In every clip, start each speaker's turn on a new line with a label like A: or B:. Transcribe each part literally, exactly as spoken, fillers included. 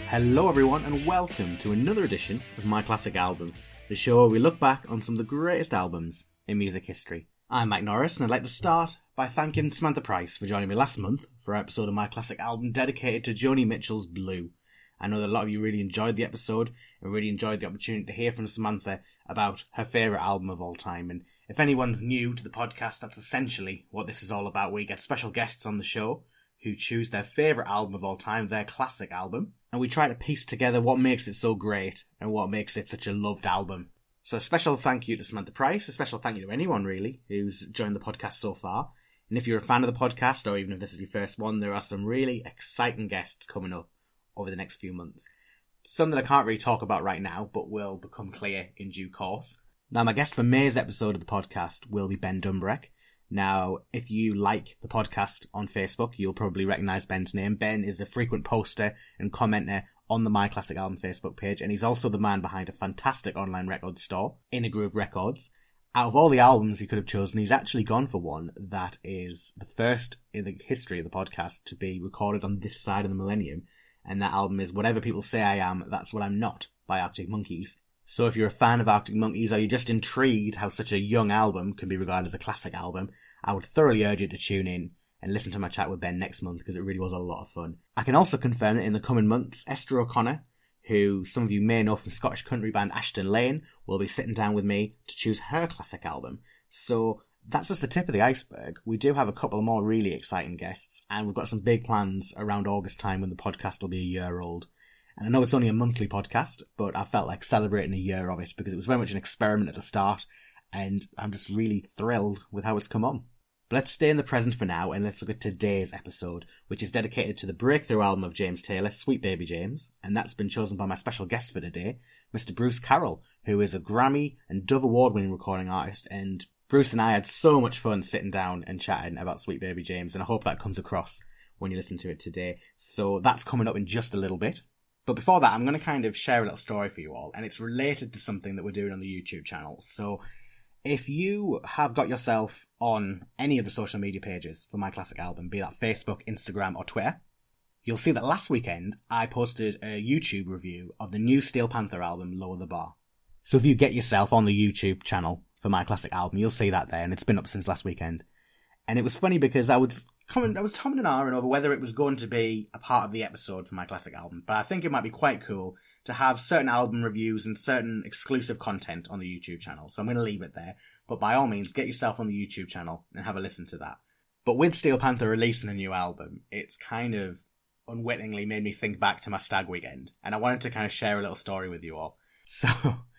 A: Hello everyone and welcome to another edition of My Classic Album, the show where we look back on some of the greatest albums in music history. I'm Mike Norris and I'd like to start by thanking Samantha Price for joining me last month for our episode of My Classic Album dedicated to Joni Mitchell's Blue. I know that a lot of you really enjoyed the episode and really enjoyed the opportunity to hear from Samantha about her favourite album of all time. And if anyone's new to the podcast, that's essentially what this is all about. We get special guests on the show who choose their favourite album of all time, their classic album, and we try to piece together what makes it so great and what makes it such a loved album. So a special thank you to Samantha Price, a special thank you to anyone really who's joined the podcast so far. And if you're a fan of the podcast, or even if this is your first one, there are some really exciting guests coming up over the next few months. Some that I can't really talk about right now, but will become clear in due course. Now, my guest for May's episode of the podcast will be Ben Dumbreck. Now, if you like the podcast on Facebook, you'll probably recognise Ben's name. Ben is a frequent poster and commenter on the My Classic Album Facebook page, and he's also the man behind a fantastic online record store, Inner Groove Records. Out of all the albums he could have chosen, he's actually gone for one that is the first in the history of the podcast to be recorded on this side of the millennium, and that album is Whatever People Say I Am, That's What I'm Not by Arctic Monkeys. So if you're a fan of Arctic Monkeys, or you're just intrigued how such a young album can be regarded as a classic album, I would thoroughly urge you to tune in and listen to my chat with Ben next month, because it really was a lot of fun. I can also confirm that in the coming months, Esther O'Connor, who some of you may know from Scottish country band Ashton Lane, will be sitting down with me to choose her classic album. So that's just the tip of the iceberg. We do have a couple more really exciting guests, and we've got some big plans around August time when the podcast will be a year old. And I know it's only a monthly podcast, but I felt like celebrating a year of it because it was very much an experiment at the start, and I'm just really thrilled with how it's come on. But let's stay in the present for now, and let's look at today's episode, which is dedicated to the breakthrough album of James Taylor, Sweet Baby James, and that's been chosen by my special guest for today, Mister Bruce Carroll, who is a Grammy and Dove Award-winning recording artist, and Bruce and I had so much fun sitting down and chatting about Sweet Baby James, and I hope that comes across when you listen to it today. So that's coming up in just a little bit. But before that, I'm going to kind of share a little story for you all, and it's related to something that we're doing on the YouTube channel. So if you have got yourself on any of the social media pages for My Classic Album, be that Facebook, Instagram, or Twitter, you'll see that last weekend I posted a YouTube review of the new Steel Panther album, Lower the Bar. So if you get yourself on the YouTube channel for My Classic Album, you'll see that there, and it's been up since last weekend. And it was funny because I was comment, I was commenting and ahhing over whether it was going to be a part of the episode for My Classic Album, but I think it might be quite cool to have certain album reviews and certain exclusive content on the YouTube channel. So I'm going to leave it there, but by all means, get yourself on the YouTube channel and have a listen to that. But with Steel Panther releasing a new album, it's kind of unwittingly made me think back to my stag weekend, and I wanted to kind of share a little story with you all. So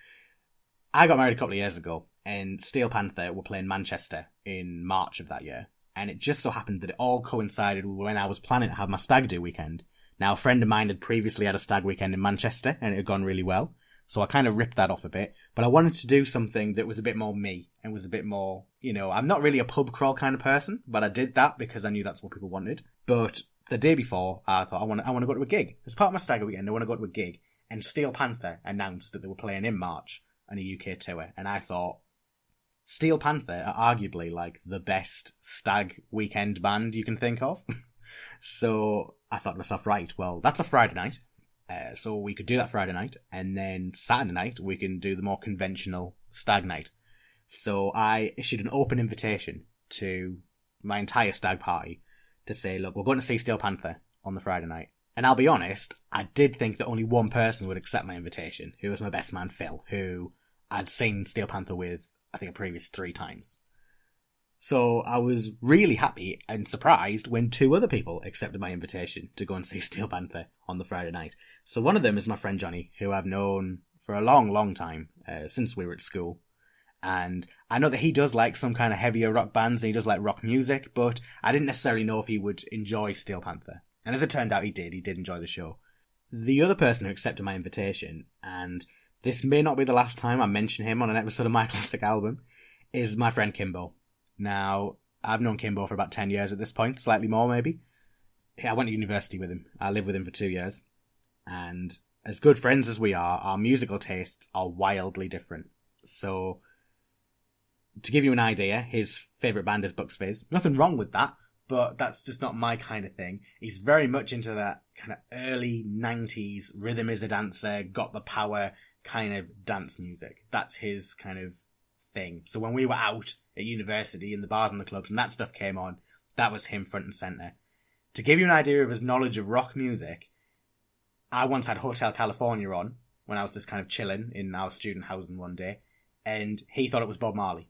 A: I got married a couple of years ago, and Steel Panther were playing Manchester in March of that year. And it just so happened that it all coincided with when I was planning to have my stag do weekend. Now, a friend of mine had previously had a stag weekend in Manchester, and it had gone really well. So I kind of ripped that off a bit. But I wanted to do something that was a bit more me, and was a bit more, you know, I'm not really a pub crawl kind of person, but I did that because I knew that's what people wanted. But the day before, I thought, I want to, I want to go to a gig. As part of my stag weekend, I want to go to a gig. And Steel Panther announced that they were playing in March on a U K tour. And I thought, Steel Panther are arguably like the best stag weekend band you can think of. So I thought to myself, right, well, that's a Friday night. Uh, so we could do that Friday night. And then Saturday night, we can do the more conventional stag night. So I issued an open invitation to my entire stag party to say, look, we're going to see Steel Panther on the Friday night. And I'll be honest, I did think that only one person would accept my invitation, who was my best man, Phil, who I'd seen Steel Panther with I think a previous three times. So I was really happy and surprised when two other people accepted my invitation to go and see Steel Panther on the Friday night. So one of them is my friend Johnny, who I've known for a long, long time, uh, since we were at school. And I know that he does like some kind of heavier rock bands, and he does like rock music, but I didn't necessarily know if he would enjoy Steel Panther. And as it turned out, he did. He did enjoy the show. The other person who accepted my invitation, and this may not be the last time I mention him on an episode of My Classic Album, is my friend Kimbo. Now, I've known Kimbo for about ten years at this point, slightly more maybe. I went to university with him. I lived with him for two years. And as good friends as we are, our musical tastes are wildly different. So, to give you an idea, his favourite band is Bucks Fizz. Nothing wrong with that, but that's just not my kind of thing. He's very much into that kind of early nineties rhythm is a dancer, got the power kind of dance music. That's his kind of thing. So when we were out at university in the bars and the clubs and that stuff came on, that was him front and centre. To give you an idea of his knowledge of rock music, I once had Hotel California on when I was just kind of chilling in our student housing one day, and he thought it was Bob Marley.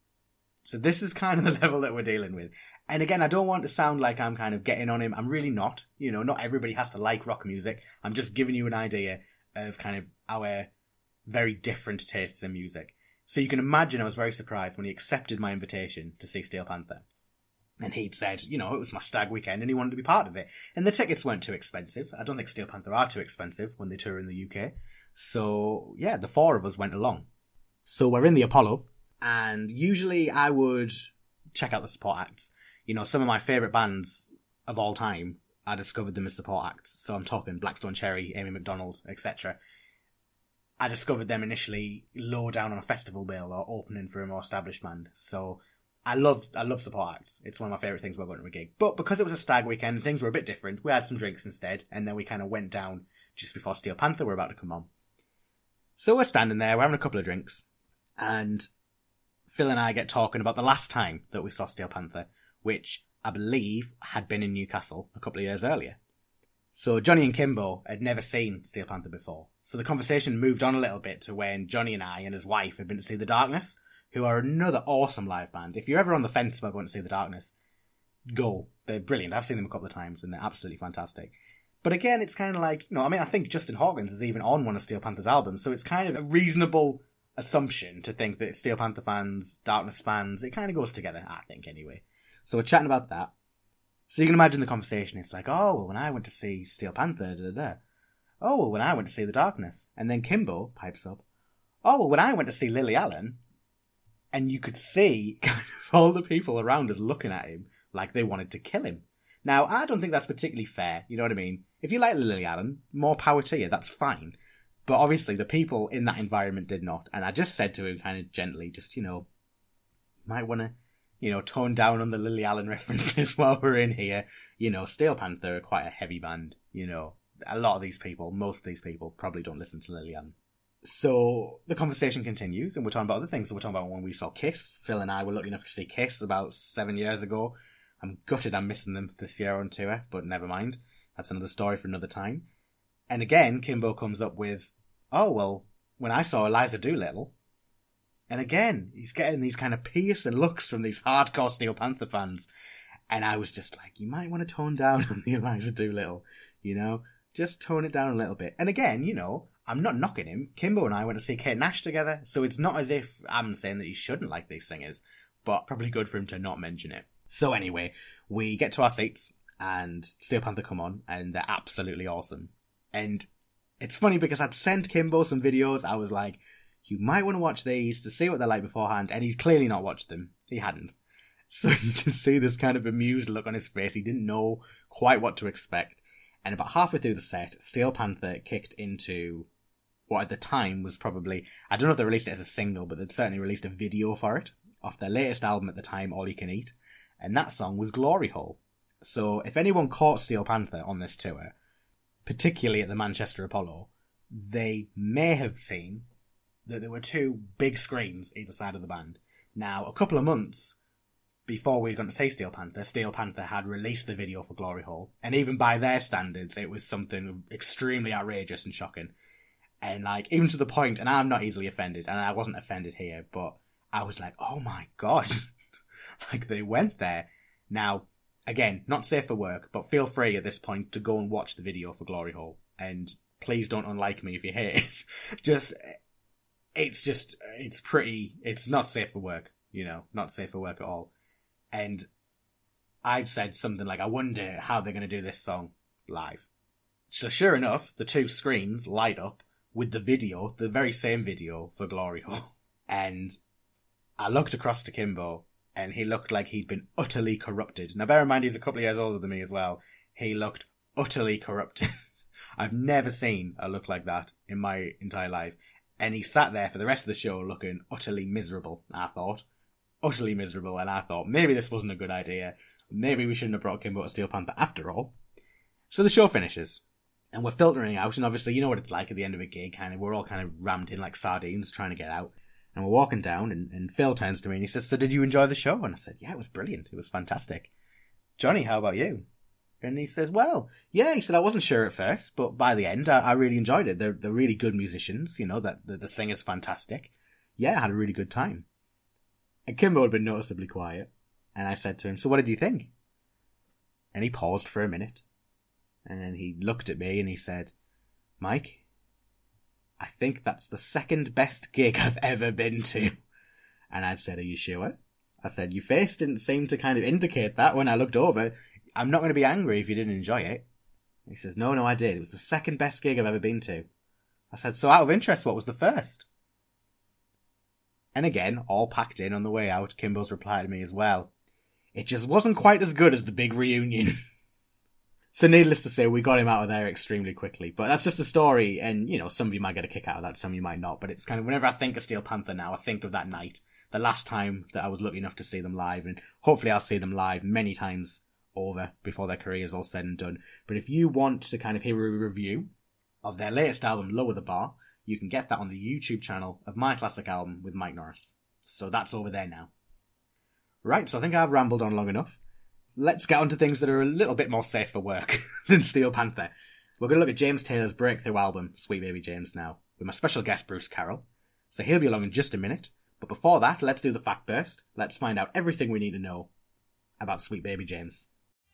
A: So this is kind of the level that we're dealing with. And again, I don't want to sound like I'm kind of getting on him. I'm really not. You know, not everybody has to like rock music. I'm just giving you an idea of kind of our very different tastes in music. So you can imagine I was very surprised when he accepted my invitation to see Steel Panther. And he'd said, you know, it was my stag weekend and he wanted to be part of it. And the tickets weren't too expensive. I don't think Steel Panther are too expensive when they tour in the U K. So, yeah, the four of us went along. So we're in the Apollo, and usually I would check out the support acts. You know, some of my favourite bands of all time, I discovered them as support acts. So I'm talking Blackstone Cherry, Amy McDonald, et cetera. I discovered them initially low down on a festival bill or opening for a more established band. So I love I love support acts. It's one of my favourite things about going to a gig. But because it was a stag weekend, things were a bit different. We had some drinks instead, and then we kind of went down just before Steel Panther were about to come on. So we're standing there, we're having a couple of drinks, and Phil and I get talking about the last time that we saw Steel Panther, which I believe had been in Newcastle a couple of years earlier. So Johnny and Kimbo had never seen Steel Panther before. So the conversation moved on a little bit to when Johnny and I and his wife had been to see The Darkness, who are another awesome live band. If you're ever on the fence about going to see The Darkness, go. They're brilliant. I've seen them a couple of times and they're absolutely fantastic. But again, it's kind of like, you know, I mean, I think Justin Hawkins is even on one of Steel Panther's albums, so it's kind of a reasonable assumption to think that Steel Panther fans, Darkness fans, it kind of goes together, I think, anyway. So we're chatting about that. So you can imagine the conversation. It's like, oh, well, when I went to see Steel Panther, da da da. Oh, well, when I went to see The Darkness. And then Kimbo pipes up, oh, well, when I went to see Lily Allen. And you could see kind of all the people around us looking at him like they wanted to kill him. Now, I don't think that's particularly fair, you know what I mean? If you like Lily Allen, more power to you, that's fine. But obviously the people in that environment did not. And I just said to him kind of gently, just, you know, you might want to, you know, tone down on the Lily Allen references while we're in here. You know, Steel Panther are quite a heavy band, you know. A lot of these people, most of these people, probably don't listen to Lily Allen. So the conversation continues, and we're talking about other things. So we're talking about when we saw Kiss. Phil and I were lucky enough to see Kiss about seven years ago. I'm gutted I'm missing them this year on tour, but never mind. That's another story for another time. And again, Kimbo comes up with, oh, well, when I saw Eliza Doolittle. And again, he's getting these kind of piercing looks from these hardcore Steel Panther fans. And I was just like, you might want to tone down on the Eliza Doolittle, you know? Just tone it down a little bit. And again, you know, I'm not knocking him. Kimbo and I went to see Kate Nash together, so it's not as if I'm saying that he shouldn't like these singers, but probably good for him to not mention it. So anyway, we get to our seats, and Steel Panther come on, and they're absolutely awesome. And it's funny because I'd sent Kimbo some videos. I was like, you might want to watch these to see what they're like beforehand, and he's clearly not watched them. He hadn't. So you can see this kind of amused look on his face. He didn't know quite what to expect. And about halfway through the set, Steel Panther kicked into what at the time was probably, I don't know if they released it as a single, but they'd certainly released a video for it off their latest album at the time, All You Can Eat. And that song was Glory Hole. So if anyone caught Steel Panther on this tour, particularly at the Manchester Apollo, they may have seen that there were two big screens either side of the band. Now, a couple of months before we'd gone to see Steel Panther, Steel Panther had released the video for Glory Hole. And even by their standards, it was something extremely outrageous and shocking. And like, even to the point, and I'm not easily offended, and I wasn't offended here, but I was like, oh my God. Like, they went there. Now, again, not safe for work, but feel free at this point to go and watch the video for Glory Hole. And please don't unlike me if you hate it. Just, it's just, it's pretty, it's not safe for work, you know, not safe for work at all. And I'd said something like, I wonder how they're going to do this song live. So sure enough, the two screens light up with the video, the very same video for Glory Hole. And I looked across to Kimbo, and he looked like he'd been utterly corrupted. Now bear in mind, he's a couple of years older than me as well. He looked utterly corrupted. I've never seen a look like that in my entire life. And he sat there for the rest of the show looking utterly miserable, I thought. Utterly miserable, and I thought, maybe this wasn't a good idea. maybe we shouldn't have brought Kimbo to Steel Panther after all. So the show finishes, and we're filtering out, and obviously you know what it's like at the end of a gig, kind of, we're all kind of rammed in like sardines trying to get out. And we're walking down, and, and Phil turns to me and he says, so did you enjoy the show? And I said, yeah, it was brilliant. It was fantastic. Johnny, how about you? And he says, well, yeah, he said, I wasn't sure at first, but by the end, I, I really enjoyed it. They're, they're really good musicians, you know, that the, the singer's fantastic. Yeah, I had a really good time. And Kimbo had been noticeably quiet. And I said to him, so what did you think? And he paused for a minute. And then he looked at me and he said, Mike, I think that's the second best gig I've ever been to. And I said, are you sure? I said, your face didn't seem to kind of indicate that when I looked over. I'm not going to be angry if you didn't enjoy it. He says, no, no, I did. It was the second best gig I've ever been to. I said, so out of interest, what was the first? And again, all packed in on the way out, Kimbo's reply to me as well. It just wasn't quite as good as the big reunion. So needless to say, we got him out of there extremely quickly. But that's just a story, and, you know, some of you might get a kick out of that, some of you might not. But it's kind of, whenever I think of Steel Panther now, I think of that night, the last time that I was lucky enough to see them live, and hopefully I'll see them live many times over before their career is all said and done. But if you want to kind of hear a review of their latest album, Lower the Bar, you can get that on the YouTube channel of My Classic Album with Mike Norris. So that's over there now. Right, so I think I've rambled on long enough. Let's get on to things that are a little bit more safe for work than Steel Panther. We're going to look at James Taylor's breakthrough album, Sweet Baby James, now, with my special guest, Bruce Carroll. So he'll be along in just a minute. But before that, let's do the fact burst. Let's find out everything we need to know about Sweet Baby James.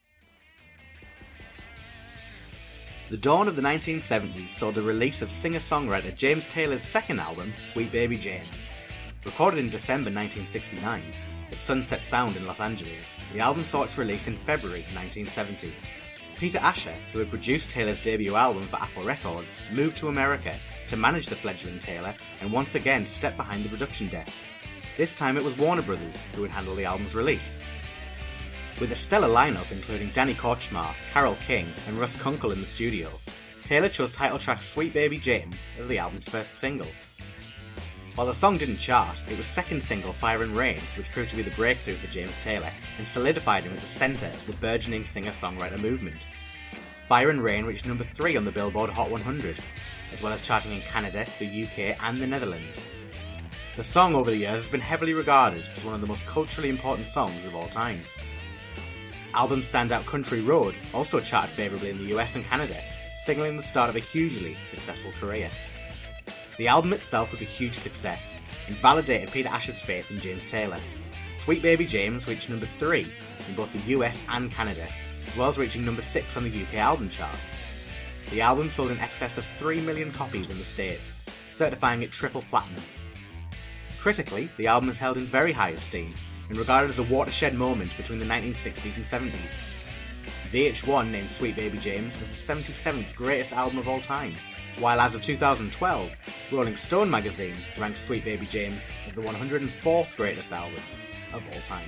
A: The dawn of the nineteen seventies saw the release of singer-songwriter James Taylor's second album, Sweet Baby James. Recorded in December nineteen sixty-nine, at Sunset Sound in Los Angeles, the album saw its release in February nineteen seventy. Peter Asher, who had produced Taylor's debut album for Apple Records, moved to America to manage the fledgling Taylor and once again stepped behind the production desk. This time it was Warner Brothers who would handle the album's release. With a stellar lineup including Danny Kortchmar, Carole King and Russ Kunkel in the studio, Taylor chose title track Sweet Baby James as the album's first single. While the song didn't chart, it was second single Fire and Rain, which proved to be the breakthrough for James Taylor and solidified him at the centre of the burgeoning singer-songwriter movement. Fire and Rain reached number three on the Billboard Hot one hundred, as well as charting in Canada, the U K and the Netherlands. The song over the years has been heavily regarded as one of the most culturally important songs of all time. Album standout Country Road also charted favourably in the U S and Canada, signalling the start of a hugely successful career. The album itself was a huge success and validated Peter Asher's faith in James Taylor. Sweet Baby James reached number three in both the U S and Canada, as well as reaching number six on the U K album charts. The album sold in excess of three million copies in the States, certifying it triple platinum. Critically, the album is held in very high esteem and regarded as a watershed moment between the nineteen sixties and seventies. V H one named Sweet Baby James as the seventy-seventh greatest album of all time, while as of two thousand twelve, Rolling Stone magazine ranked Sweet Baby James as the one hundred fourth greatest album of all time.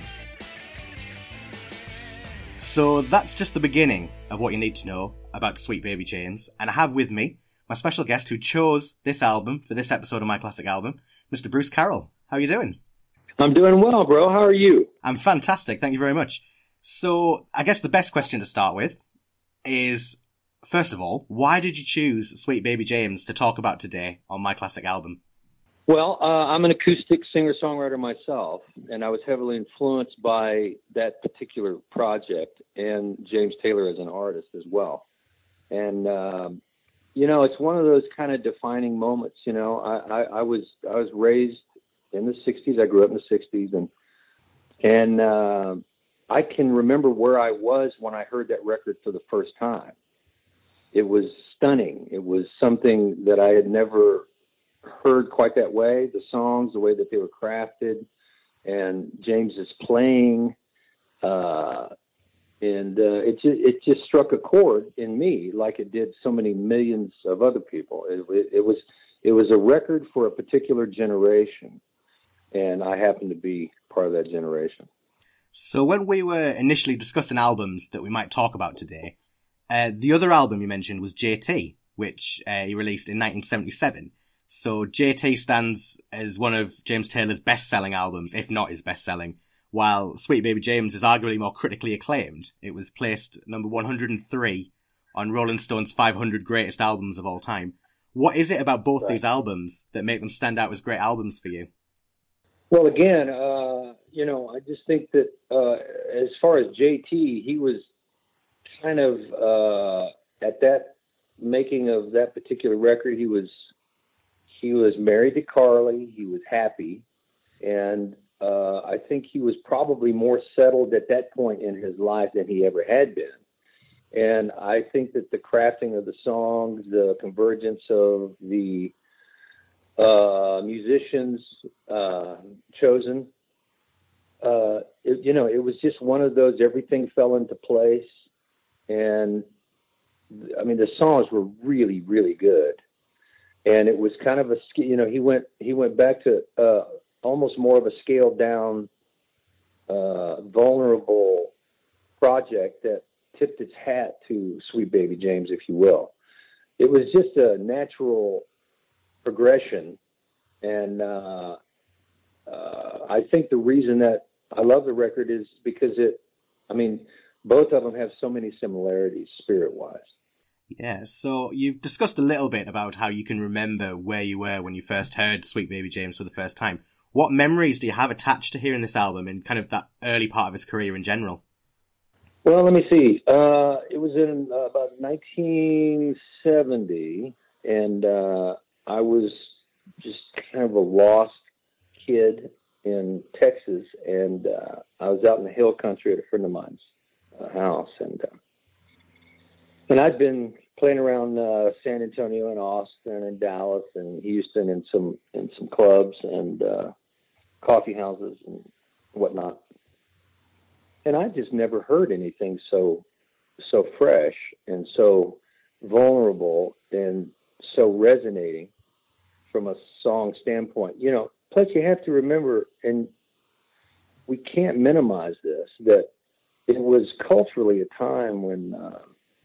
A: So that's just the beginning of what you need to know about Sweet Baby James, and I have with me my special guest who chose this album for this episode of My Classic Album, Mister Bruce Carroll. How are you doing?
B: I'm doing well, bro. How are you?
A: I'm fantastic, thank you very much. So, I guess the best question to start with is, first of all, why did you choose Sweet Baby James to talk about today on My Classic Album?
B: Well, uh, I'm an acoustic singer-songwriter myself, and I was heavily influenced by that particular project and James Taylor as an artist as well. And, um, you know, it's one of those kind of defining moments, you know. I, I, I was I was raised in the sixties. I grew up in the sixties, and, and uh, I can remember where I was when I heard that record for the first time. It was stunning. It was something that I had never heard quite that way. The songs, the way that they were crafted, and James's playing, uh, and uh, it just, it just struck a chord in me, like it did so many millions of other people. It, it, it was it was a record for a particular generation, and I happened to be part of that generation.
A: So when we were initially discussing albums that we might talk about today, uh, the other album you mentioned was J T, which uh, he released in nineteen seventy-seven. So J T stands as one of James Taylor's best-selling albums, if not his best-selling, while Sweet Baby James is arguably more critically acclaimed. It was placed number one hundred three on Rolling Stone's five hundred greatest albums of all time. What is it about both
B: Right.
A: these albums that make them stand out as great albums for you?
B: Well, again, uh, you know, I just think that uh, as far as J T, he was kind of uh, at that making of that particular record. He was he was married to Carly. He was happy, and uh, I think he was probably more settled at that point in his life than he ever had been. And I think that the crafting of the songs, the convergence of the uh, musicians uh, chosen, uh, it, you know, it was just one of those, everything fell into place. And I mean, the songs were really, really good. And it was kind of a, you know, he went, he went back to uh, almost more of a scaled down, uh, vulnerable project that tipped its hat to Sweet Baby James, if you will. It was just a natural progression. And uh, uh, I think the reason that I love the record is because it, I mean, both of them have so many similarities spirit-wise.
A: Yeah, so you've discussed a little bit about how you can remember where you were when you first heard Sweet Baby James for the first time. What memories do you have attached to hearing this album and kind of that early part of his career in general?
B: Well, let me see. Uh, it was in uh, about nineteen seventy, and uh, I was just kind of a lost kid in Texas, and uh, I was out in the hill country at a friend of mine's uh, house, and uh, and I'd been playing around uh, San Antonio and Austin and Dallas and Houston in some in some clubs and uh, coffee houses and whatnot. And I just never heard anything so so fresh and so vulnerable and so resonating from a song standpoint. You know, plus you have to remember, and we can't minimize this, that it was culturally a time when, uh,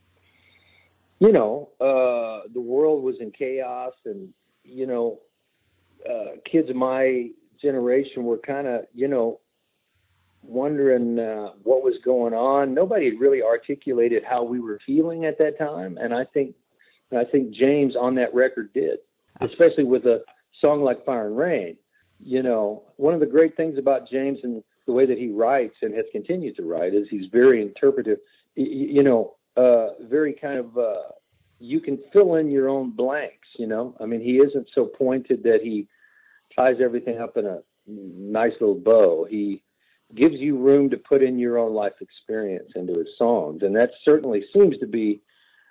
B: you know, uh, the world was in chaos and, you know, uh, kids of my generation were kind of, you know, wondering uh, what was going on. Nobody had really articulated how we were feeling at that time, and I think I think James on that record did, especially with a song like Fire and Rain. You know, one of the great things about James and the way that he writes and has continued to write is he's very interpretive. You, you know, uh, very kind of uh, you can fill in your own blanks. You know, I mean, he isn't so pointed that he ties everything up in a nice little bow. He gives you room to put in your own life experience into his songs. And that certainly seems to be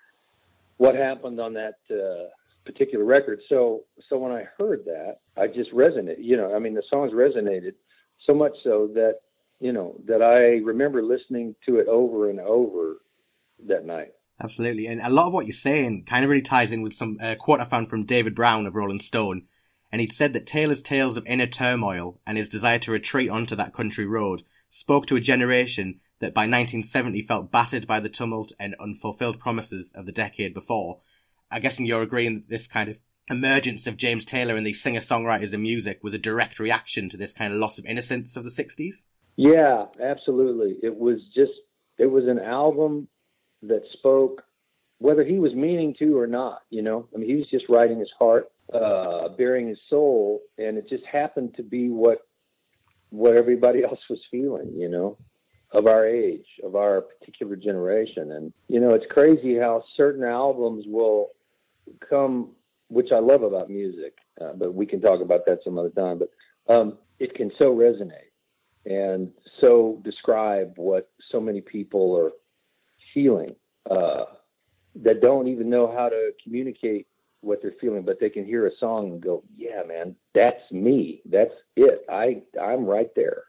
B: what happened on that uh, particular record. So, so when I heard that, I just resonated, you know, I mean, the songs resonated so much so that, you know, that I remember listening to it over and over that night.
A: Absolutely. And a lot of what you're saying kind of really ties in with some uh, quote I found from David Brown of Rolling Stone. And he'd said that Taylor's tales of inner turmoil and his desire to retreat onto that country road spoke to a generation that by nineteen seventy felt battered by the tumult and unfulfilled promises of the decade before. I'm guessing you're agreeing that this kind of emergence of James Taylor and these singer-songwriters in music was a direct reaction to this kind of loss of innocence of the sixties?
B: Yeah, absolutely. It was just, it was an album that spoke, whether he was meaning to or not, you know. I mean, he was just writing his heart, uh, bearing his soul, and it just happened to be what what everybody else was feeling, you know, of our age, of our particular generation. And, you know, it's crazy how certain albums will come, which I love about music, uh, but we can talk about that some other time, but um, it can so resonate and so describe what so many people are feeling uh, that don't even know how to communicate what they're feeling, but they can hear a song and go, yeah, man, that's me. That's it. I, I'm right there.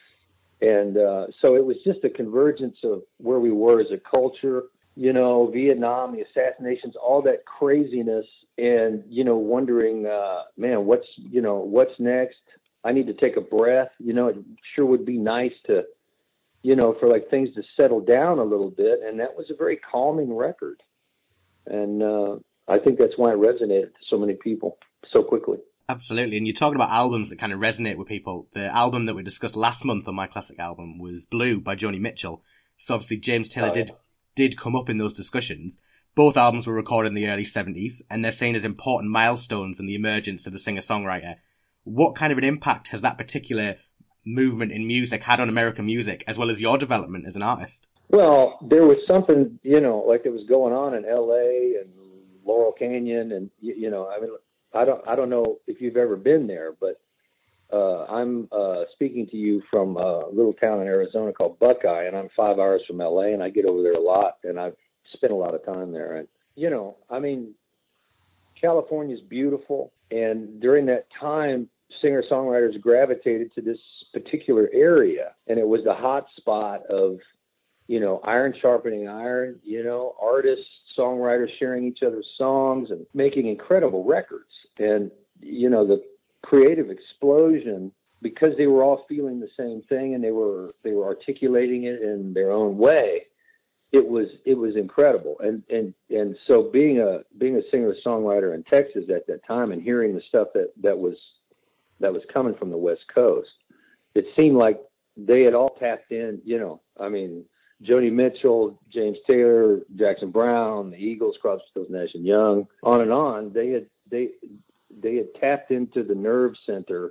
B: And uh, so it was just a convergence of where we were as a culture, you know, Vietnam, the assassinations, all that craziness, and, you know, wondering, uh, man, what's, you know, what's next? I need to take a breath. You know, it sure would be nice to, you know, for like things to settle down a little bit. And that was a very calming record. And, uh, I think that's why it resonated to so many people so quickly.
A: Absolutely. And you're talking about albums that kind of resonate with people. The album that we discussed last month on My Classic Album was Blue by Joni Mitchell. So obviously James Taylor
B: Oh, yeah.
A: did did come up in those discussions. Both albums were recorded in the early seventies, and they're seen as important milestones in the emergence of the singer-songwriter. What kind of an impact has that particular movement in music had on American music, as well as your development as an artist?
B: Well, there was something, you know, like it was going on in L A and Laurel Canyon, and you, you know, I mean, I don't, I don't know if you've ever been there, but uh, I'm uh, speaking to you from a little town in Arizona called Buckeye, and I'm five hours from L A, and I get over there a lot, and I've spent a lot of time there, and you know, I mean, California's beautiful, and during that time, singer-songwriters gravitated to this particular area, and it was the hot spot of, you know, iron sharpening iron, you know, artists, songwriters sharing each other's songs and making incredible records. And, you know, the creative explosion, because they were all feeling the same thing and they were they were articulating it in their own way, it was it was incredible. And and and so being a being a singer-songwriter in Texas at that time and hearing the stuff that, that was that was coming from the West Coast, it seemed like they had all tapped in, you know, I mean, Joni Mitchell, James Taylor, Jackson Brown, the Eagles, Crosby, Stills, Nash and Young, on and on. They had they they had tapped into the nerve center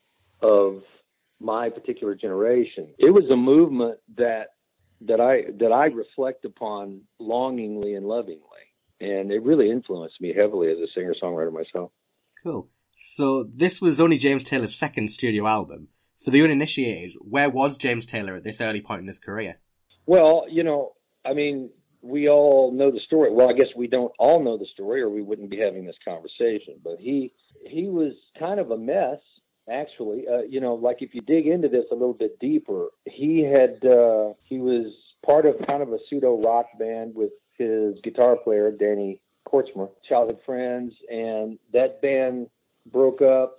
B: of my particular generation. It was a movement that that I that I reflect upon longingly and lovingly, and it really influenced me heavily as a singer-songwriter myself.
A: Cool. So this was only James Taylor's second studio album. For the uninitiated, where was James Taylor at this early point in his career?
B: Well, you know, I mean, we all know the story. Well, I guess we don't all know the story, or we wouldn't be having this conversation. But he he was kind of a mess, actually. Uh, you know, like if you dig into this a little bit deeper, he had uh, he was part of kind of a pseudo rock band with his guitar player Danny Kortchmer, childhood friends, and that band broke up.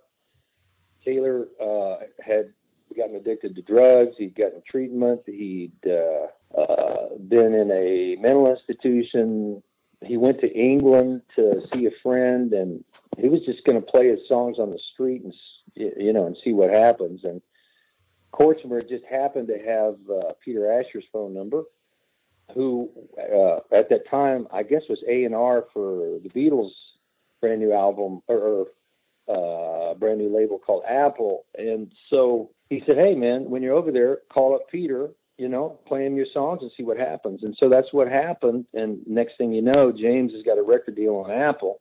B: Taylor uh, had gotten addicted to drugs. He'd gotten treatment. He'd uh, uh, been in a mental institution. He went to England to see a friend, and he was just going to play his songs on the street and, you know, and see what happens. And Kortchmer just happened to have uh, Peter Asher's phone number, who uh, at that time, I guess, was A and R for the Beatles' brand new album, or, or uh, brand new label called Apple. And so he said, hey, man, when you're over there, call up Peter, you know, play him your songs and see what happens. And so that's what happened. And next thing you know, James has got a record deal on Apple.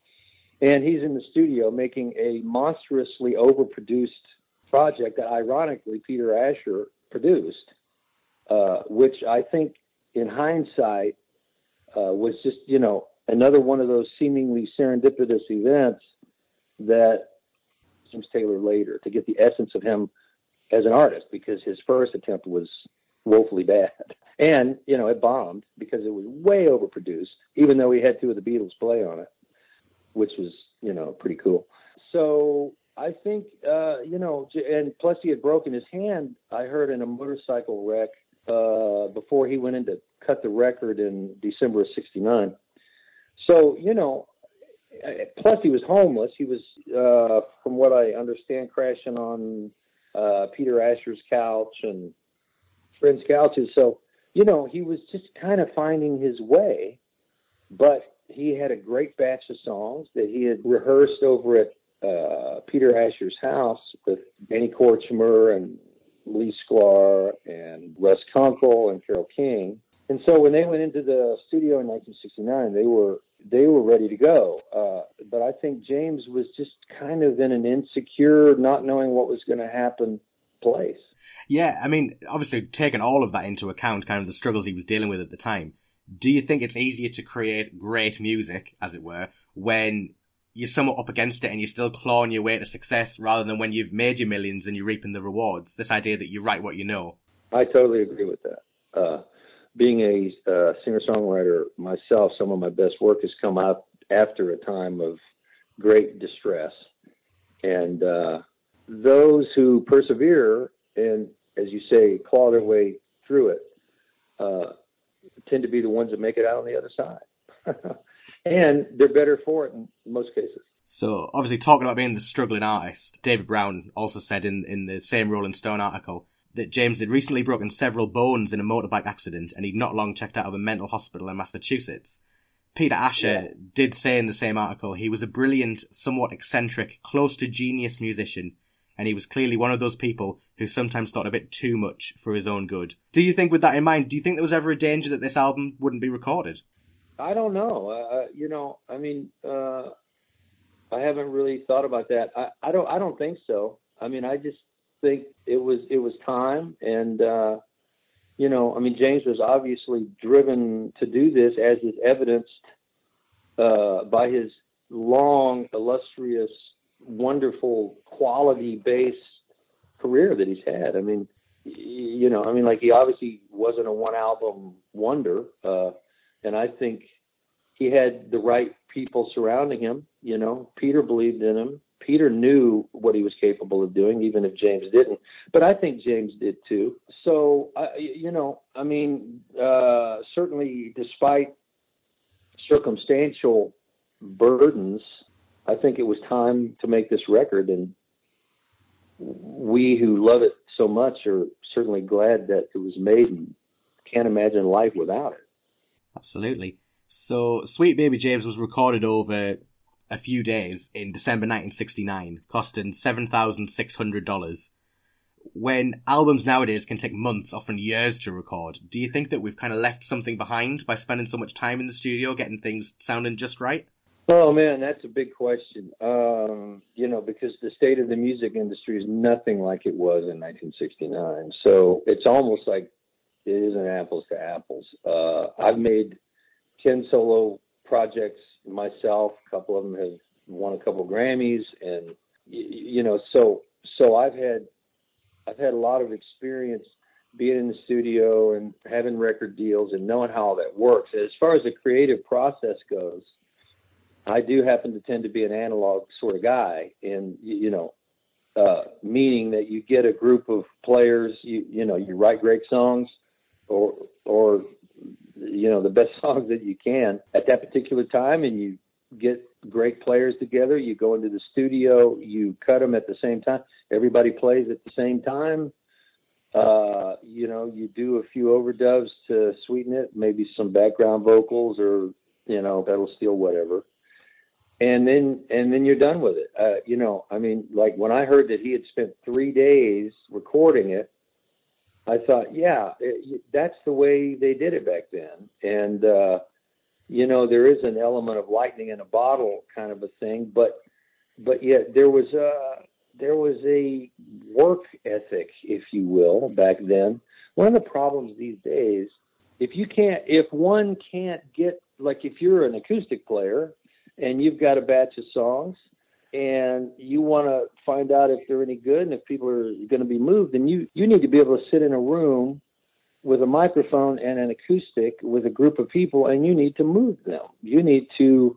B: And he's in the studio making a monstrously overproduced project that, ironically, Peter Asher produced, uh, which I think, in hindsight, uh, was just, you know, another one of those seemingly serendipitous events that James Taylor later, to get the essence of him as an artist, because his first attempt was woefully bad. And, you know, it bombed because it was way overproduced, even though he had two of the Beatles play on it, which was, you know, pretty cool. So I think, uh, you know, and plus he had broken his hand, I heard, in a motorcycle wreck uh, before he went in to cut the record in December of sixty-nine. So, you know, plus he was homeless. He was, uh, from what I understand, crashing on uh, Peter Asher's couch and friends' couches. So, you know, he was just kind of finding his way, but he had a great batch of songs that he had rehearsed over at uh, Peter Asher's house with Danny Kortchmer and Lee Sklar and Russ Kunkel and Carole King. And so when they went into the studio in nineteen sixty-nine, they were they were ready to go. Uh, but I think James was just kind of in an insecure, not knowing what was going to happen place.
A: Yeah, I mean, obviously taking all of that into account, kind of the struggles he was dealing with at the time, do you think it's easier to create great music, as it were, when you're somewhat up against it and you're still clawing your way to success, rather than when you've made your millions and you're reaping the rewards? This idea that you write what you know.
B: I totally agree with that. Uh, being a uh, singer-songwriter myself, some of my best work has come out after a time of great distress. And uh, those who persevere and, as you say, claw their way through it, uh, tend to be the ones that make it out on the other side. And they're better for it in most cases.
A: So, obviously, talking about being the struggling artist, David Brown also said in, in the same Rolling Stone article that James had recently broken several bones in a motorbike accident and he'd not long checked out of a mental hospital in Massachusetts. Peter Asher yeah. did say in the same article he was a brilliant, somewhat eccentric, close to genius musician, and he was clearly one of those people who sometimes thought a bit too much for his own good. Do you think, with that in mind, do you think there was ever a danger that this album wouldn't be recorded?
B: I don't know. Uh, you know, I mean, uh, I haven't really thought about that. I, I don't. I don't think so. I mean, I just think it was it was time, and uh, you know, I mean, James was obviously driven to do this, as is evidenced uh, by his long, illustrious, wonderful, quality-based career that he's had. I mean, you know, I mean, like he obviously wasn't a one-album wonder, uh, and I think he had the right people surrounding him. You know, Peter believed in him. Peter knew what he was capable of doing, even if James didn't. But I think James did too. So, uh, you know, I mean, uh, certainly despite circumstantial burdens, I think it was time to make this record. And we who love it so much are certainly glad that it was made and can't imagine life without it.
A: Absolutely. So, Sweet Baby James was recorded over a few days in December nineteen sixty-nine, costing seven thousand six hundred dollars. When albums nowadays can take months, often years to record, do you think that we've kind of left something behind by spending so much time in the studio getting things sounding just right?
B: Oh, man, that's a big question. Um, you know, because the state of the music industry is nothing like it was in nineteen sixty-nine. So it's almost like it isn't apples to apples. Uh, I've made ten solo projects myself. A couple of them have won a couple Grammys, and you know, so so I've had I've had a lot of experience being in the studio and having record deals and knowing how all that works. As far as the creative process goes, I do happen to tend to be an analog sort of guy, and you know, uh, meaning that you get a group of players, you you know, you write great songs, or or you know, the best songs that you can at that particular time, and you get great players together. You go into the studio, you cut them at the same time. Everybody plays at the same time. Uh, you know, you do a few overdubs to sweeten it, maybe some background vocals or, you know, pedal steel, whatever. And then, and then you're done with it. Uh, you know, I mean, like when I heard that he had spent three days recording it, I thought, yeah, it, that's the way they did it back then. And, uh, you know, there is an element of lightning in a bottle kind of a thing, but, but yet there was a, there was a work ethic, if you will, back then. One of the problems these days, if you can't, if one can't get, like if you're an acoustic player and you've got a batch of songs, and you want to find out if they're any good and if people are going to be moved, then you, you need to be able to sit in a room with a microphone and an acoustic with a group of people, and you need to move them. You need to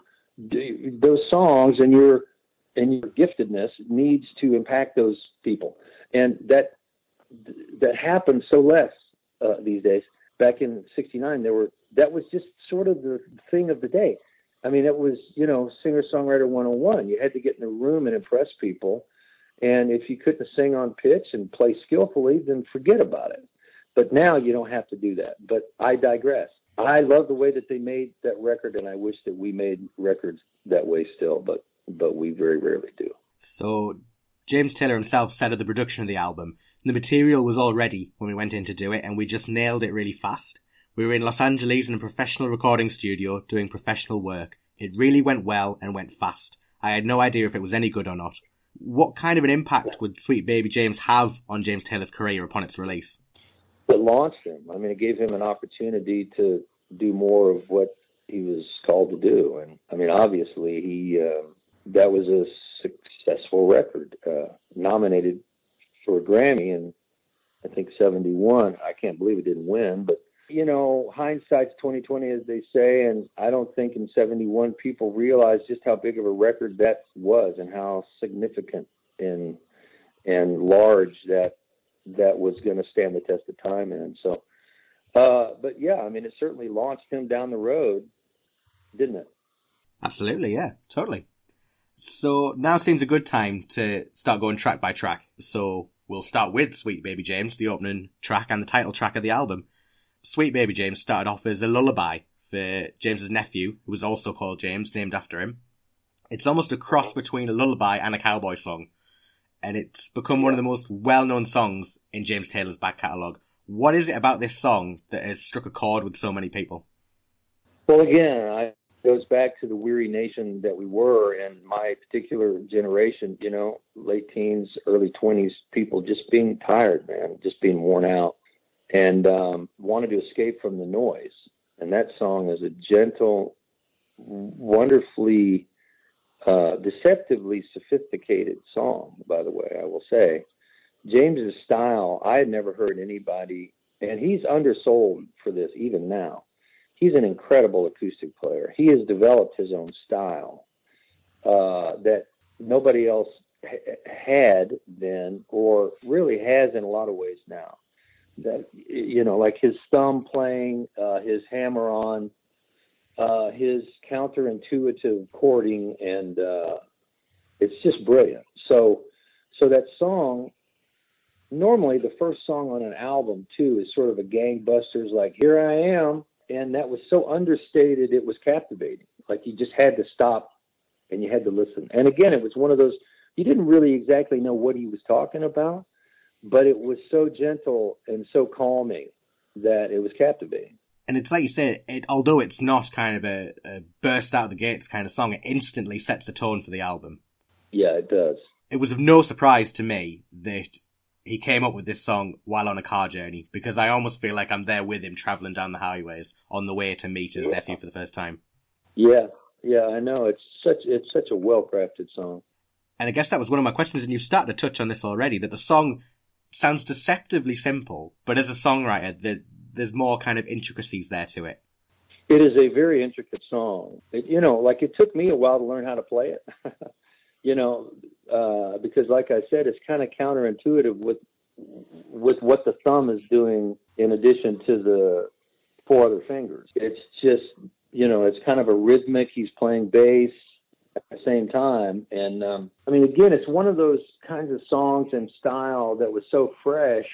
B: do those songs, and your and your giftedness needs to impact those people. And that that happens so less uh, these days. Back in sixty-nine, there were that was just sort of the thing of the day. I mean, it was, you know, singer-songwriter one oh one. You had to get in the room and impress people. And if you couldn't sing on pitch and play skillfully, then forget about it. But now you don't have to do that. But I digress. I love the way that they made that record, and I wish that we made records that way still, but but we very rarely do.
A: So James Taylor himself said of the production of the album, the material was all ready when we went in to do it, and we just nailed it really fast. We were in Los Angeles in a professional recording studio doing professional work. It really went well and went fast. I had no idea if it was any good or not. What kind of an impact would Sweet Baby James have on James Taylor's career upon its release?
B: It launched him. I mean, it gave him an opportunity to do more of what he was called to do. And I mean, obviously, he uh, that was a successful record, uh, nominated for a Grammy in, I think, seventy-one. I can't believe it didn't win, but you know, hindsight's twenty twenty, as they say, and I don't think in seventy-one people realized just how big of a record that was and how significant and and large that that was going to stand the test of time in. So, uh, but yeah, I mean, it certainly launched him down the road, didn't it?
A: Absolutely, yeah, totally. So now seems a good time to start going track by track. So we'll start with Sweet Baby James, the opening track and the title track of the album. Sweet Baby James started off as a lullaby for James's nephew, who was also called James, named after him. It's almost a cross between a lullaby and a cowboy song, and it's become one of the most well-known songs in James Taylor's back catalogue. What is it about this song that has struck a chord with so many people?
B: Well, again, I, it goes back to the weary nation that we were, and my particular generation, you know, late teens, early twenties, people just being tired, man, just being worn out, and um, wanted to escape from the noise. And that song is a gentle, wonderfully, uh, deceptively sophisticated song, by the way, I will say. James's style, I had never heard anybody, and he's undersold for this even now. He's an incredible acoustic player. He has developed his own style uh, that nobody else ha- had then, or really has in a lot of ways now. That, you know, like his thumb playing, uh, his hammer on, uh, his counterintuitive chording, and uh, it's just brilliant. So, so that song. Normally, the first song on an album too is sort of a gangbusters, like "Here I Am." And that was so understated, it was captivating. Like you just had to stop and you had to listen. And again, it was one of those, you didn't really exactly know what he was talking about, but it was so gentle and so calming that it was captivating.
A: And it's like you said, it, although it's not kind of a, a burst out of the gates kind of song, it instantly sets the tone for the album.
B: Yeah, it does.
A: It was of no surprise to me that he came up with this song while on a car journey, because I almost feel like I'm there with him travelling down the highways on the way to meet his yeah. nephew for the first time.
B: Yeah, yeah, I know. It's such it's such a well-crafted song.
A: And I guess that was one of my questions, and you started to touch on this already, that the song sounds deceptively simple, but as a songwriter, the, there's more kind of intricacies there to it.
B: It is a very intricate song. It, you know, like it took me a while to learn how to play it. You know, uh, because like I said, it's kind of counterintuitive with with what the thumb is doing in addition to the four other fingers. It's just, you know, it's kind of a rhythmic. He's playing bass at the same time. And, um, I mean, again, it's one of those kinds of songs and style that was so fresh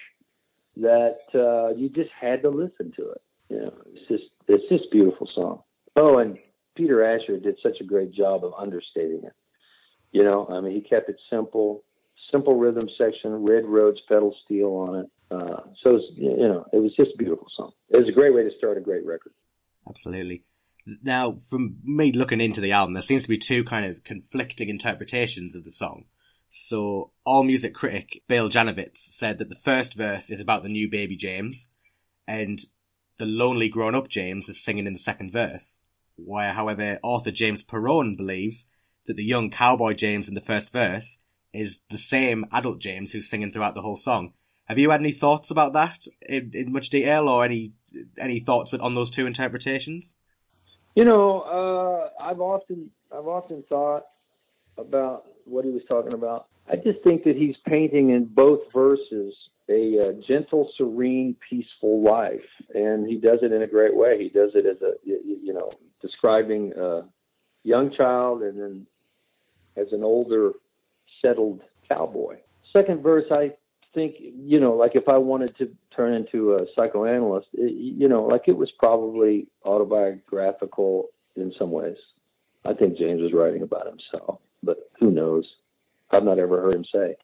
B: that uh, you just had to listen to it. You know, it's just, it's just a beautiful song. Oh, and Peter Asher did such a great job of understating it. You know, I mean, he kept it simple, simple rhythm section, Red Rhodes pedal steel on it. Uh, so, it's, you know, it was just a beautiful song. It was a great way to start a great record.
A: Absolutely. Now, from me looking into the album, there seems to be two kind of conflicting interpretations of the song. So, AllMusic critic Bill Janovitz said that the first verse is about the new baby James, and the lonely grown-up James is singing in the second verse. Where, however, author James Perrone believes that the young cowboy James in the first verse is the same adult James who's singing throughout the whole song. Have you had any thoughts about that in, in much detail, or any any thoughts with, on those two interpretations?
B: You know, uh, I've often I've often thought about what he was talking about. I just think that he's painting in both verses a uh, gentle, serene, peaceful life, and he does it in a great way. He does it as a, you know, describing a young child and then as an older, settled cowboy. Second verse, I think, you know, like if I wanted to turn into a psychoanalyst, it, you know, like it was probably autobiographical in some ways. I think James was writing about himself, but who knows? I've not ever heard him say.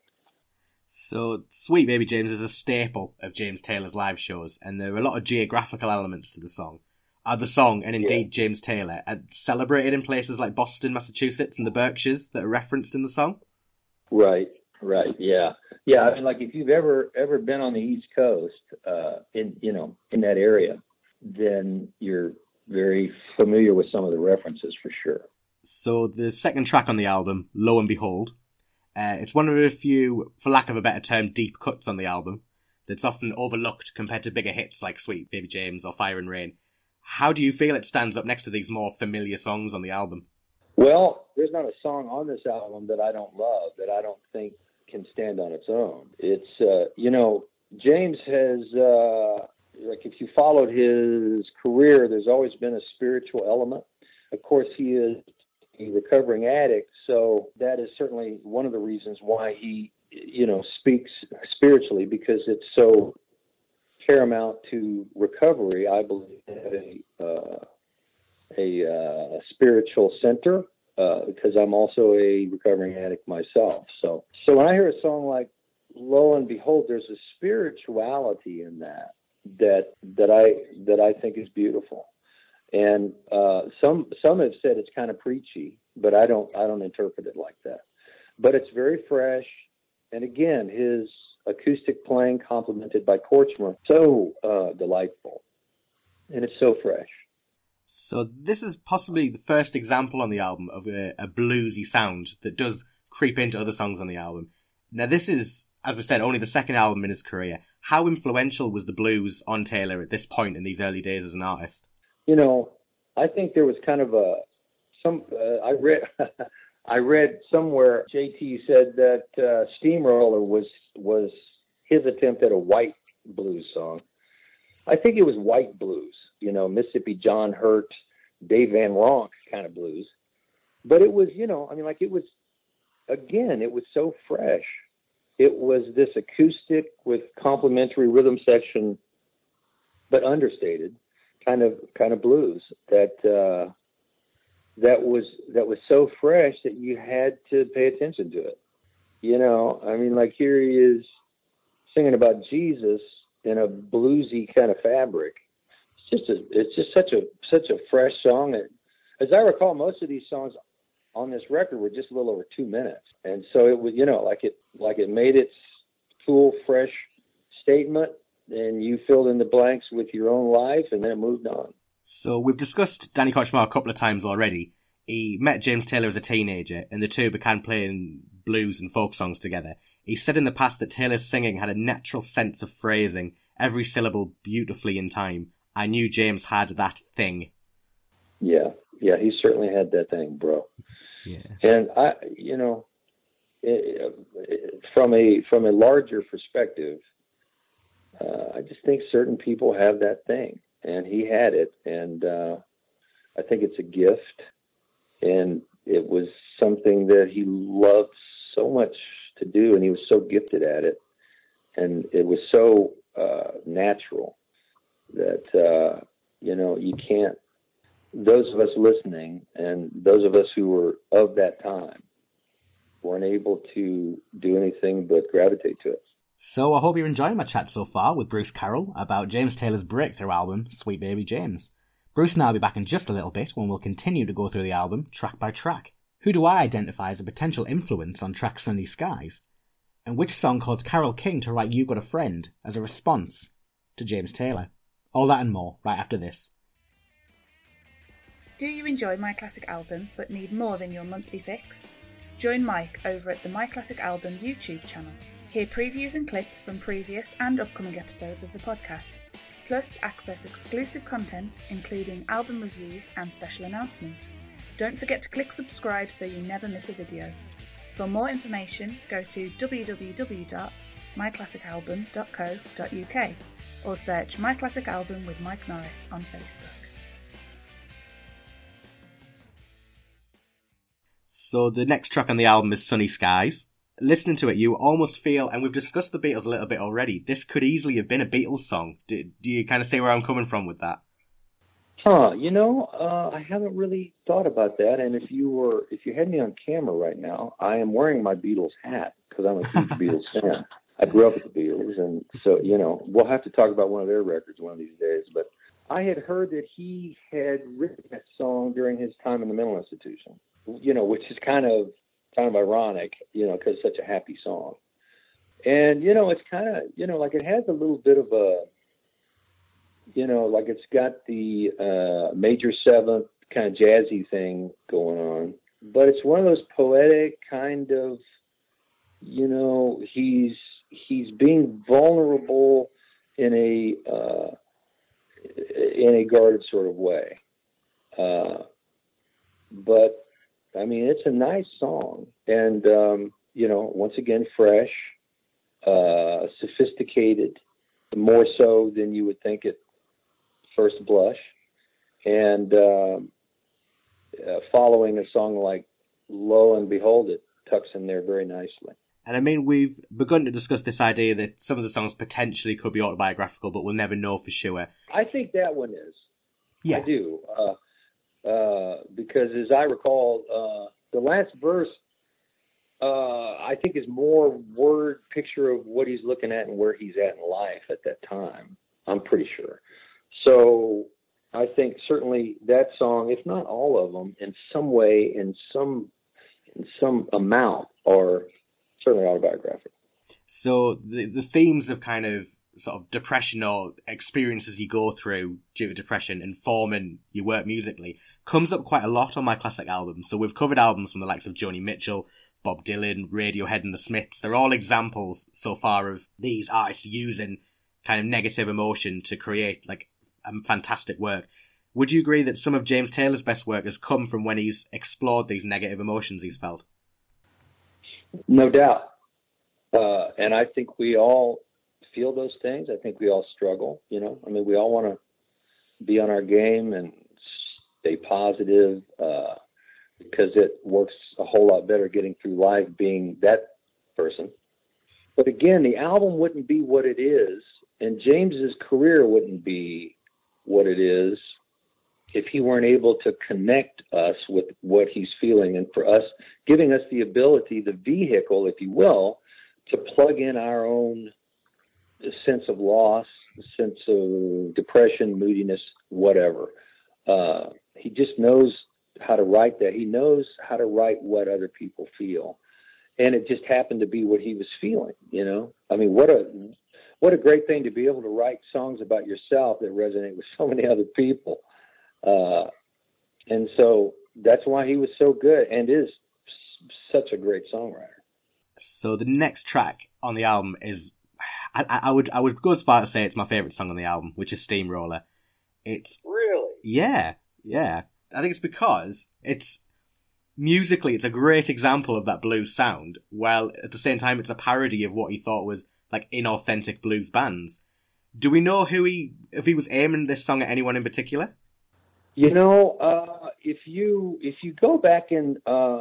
A: So, Sweet Baby James is a staple of James Taylor's live shows, and there are a lot of geographical elements to the song. Uh, the song, and indeed yeah. James Taylor, are celebrated in places like Boston, Massachusetts, and the Berkshires that are referenced in the song?
B: Right, right, yeah. Yeah, I mean, like, if you've ever ever been on the East Coast, uh, in, you know, in that area, then you're very familiar with some of the references for sure.
A: So, the second track on the album, Lo and Behold, uh, it's one of the few, for lack of a better term, deep cuts on the album that's often overlooked compared to bigger hits like Sweet Baby James or Fire and Rain. How do you feel it stands up next to these more familiar songs on the album?
B: Well, there's not a song on this album that I don't love, that I don't think can stand on its own. It's, uh, you know, James has, uh, like if you followed his career, there's always been a spiritual element. Of course, he is a recovering addict, so that is certainly one of the reasons why he, you know, speaks spiritually, because it's so paramount to recovery. I believe a uh, a uh, spiritual center, uh, because I'm also a recovering addict myself. So, so when I hear a song like "Lo and Behold," there's a spirituality in that that that I that I think is beautiful. And uh, some some have said it's kind of preachy, but I don't I don't interpret it like that. But it's very fresh, and again, his acoustic playing complemented by Kortchmar, so uh, delightful, and it's so fresh.
A: So this is possibly the first example on the album of a, a bluesy sound that does creep into other songs on the album. Now this is, as we said, only the second album in his career. How influential was the blues on Taylor at this point in these early days as an artist?
B: You know, I think there was kind of a some. Uh, I read, I read somewhere J T said that uh, Steamroller was was his attempt at a white blues song. I think it was white blues. You know, Mississippi John Hurt, Dave Van Ronk kind of blues. But it was, you know, I mean, like it was. Again, it was so fresh. It was this acoustic with complementary rhythm section, but understated. Kind of, kind of blues that uh, that was that was so fresh that you had to pay attention to it. You know, I mean, like here he is singing about Jesus in a bluesy kind of fabric. It's just a, it's just such a such a fresh song. And as I recall, most of these songs on this record were just a little over two minutes, and so it was, you know, like it like it made its cool, fresh statement. And you filled in the blanks with your own life, and then it moved on.
A: So we've discussed Danny Kortchmar a couple of times already. He met James Taylor as a teenager, and the two began playing blues and folk songs together. He said in the past that Taylor's singing had a natural sense of phrasing, every syllable beautifully in time. I knew James had that thing.
B: Yeah, yeah, he certainly had that thing, bro.
A: Yeah.
B: And I, you know, it, it, from a from a larger perspective, Uh, I just think certain people have that thing, and he had it, and uh, I think it's a gift, and it was something that he loved so much to do, and he was so gifted at it, and it was so uh, natural that, uh, you know, you can't, those of us listening, and those of us who were of that time, weren't able to do anything but gravitate to it.
A: So I hope you're enjoying my chat so far with Bruce Carroll about James Taylor's breakthrough album, Sweet Baby James. Bruce and I will be back in just a little bit when we'll continue to go through the album track by track. Who do I identify as a potential influence on track Sunny Skies? And which song caused Carole King to write You Got a Friend as a response to James Taylor? All that and more right after this.
C: Do you enjoy My Classic Album but need more than your monthly fix? Join Mike over at the My Classic Album YouTube channel. Hear previews and clips from previous and upcoming episodes of the podcast, plus access exclusive content including album reviews and special announcements. Don't forget to click subscribe so you never miss a video. For more information, go to w w w dot my classic album dot co dot u k or search My Classic Album with Mike Norris on Facebook.
A: So the next track on the album is Sunny Skies. Listening to it, you almost feel, and we've discussed the Beatles a little bit already, this could easily have been a Beatles song. Do, do you kind of see where I'm coming from with that?
B: Huh, you know, uh, I haven't really thought about that, and if you were, if you had me on camera right now, I am wearing my Beatles hat, because I'm a huge Beatles fan. I grew up with the Beatles, and so, you know, we'll have to talk about one of their records one of these days, but I had heard that he had written that song during his time in the mental institution, you know, which is kind of, kind of ironic, you know, because it's such a happy song. And, you know, it's kind of, you know, like it has a little bit of a, you know, like it's got the uh, major seventh kind of jazzy thing going on. But it's one of those poetic kind of, you know, he's he's being vulnerable in a uh, in a guarded sort of way. Uh, but I mean, it's a nice song, and um, you know, once again, fresh, uh, sophisticated, more so than you would think at first blush, and um, uh, following a song like Lo and Behold It tucks in there very nicely.
A: And I mean, we've begun to discuss this idea that some of the songs potentially could be autobiographical, but we'll never know for sure.
B: I think that one is.
A: Yeah.
B: I do. Uh, uh, because as I recall, uh, the last verse, uh, I think is more word picture of what he's looking at and where he's at in life at that time. I'm pretty sure. So I think certainly that song, if not all of them, in some way, in some, in some amount, are certainly autobiographical.
A: So the the themes of kind of sort of depression or experiences you go through due to depression informing your work musically comes up quite a lot on My Classic Album. So we've covered albums from the likes of Joni Mitchell, Bob Dylan, Radiohead and the Smiths. They're all examples so far of these artists using kind of negative emotion to create like a fantastic work. Would you agree that some of James Taylor's best work has come from when he's explored these negative emotions he's felt?
B: No doubt. Uh, and I think we all feel those things. I think we all struggle, you know. I mean, we all want to be on our game and stay positive uh, because it works a whole lot better getting through life being that person. But again, the album wouldn't be what it is, and James's career wouldn't be what it is if he weren't able to connect us with what he's feeling, and for us, giving us the ability, the vehicle, if you will, to plug in our own sense of loss, sense of depression, moodiness, whatever. Uh, he just knows how to write that. He knows how to write what other people feel. And it just happened to be what he was feeling, you know? I mean, what a what a great thing to be able to write songs about yourself that resonate with so many other people. Uh, and so that's why he was so good and is such a great songwriter.
A: So the next track on the album is, I, I would I would go as far to say it's my favourite song on the album, which is Steamroller. It's
B: really,
A: yeah, yeah. I think it's because it's musically it's a great example of that blues sound, while at the same time it's a parody of what he thought was like inauthentic blues bands. Do we know who he if he was aiming this song at anyone in particular?
B: You know, uh, if you if you go back and uh,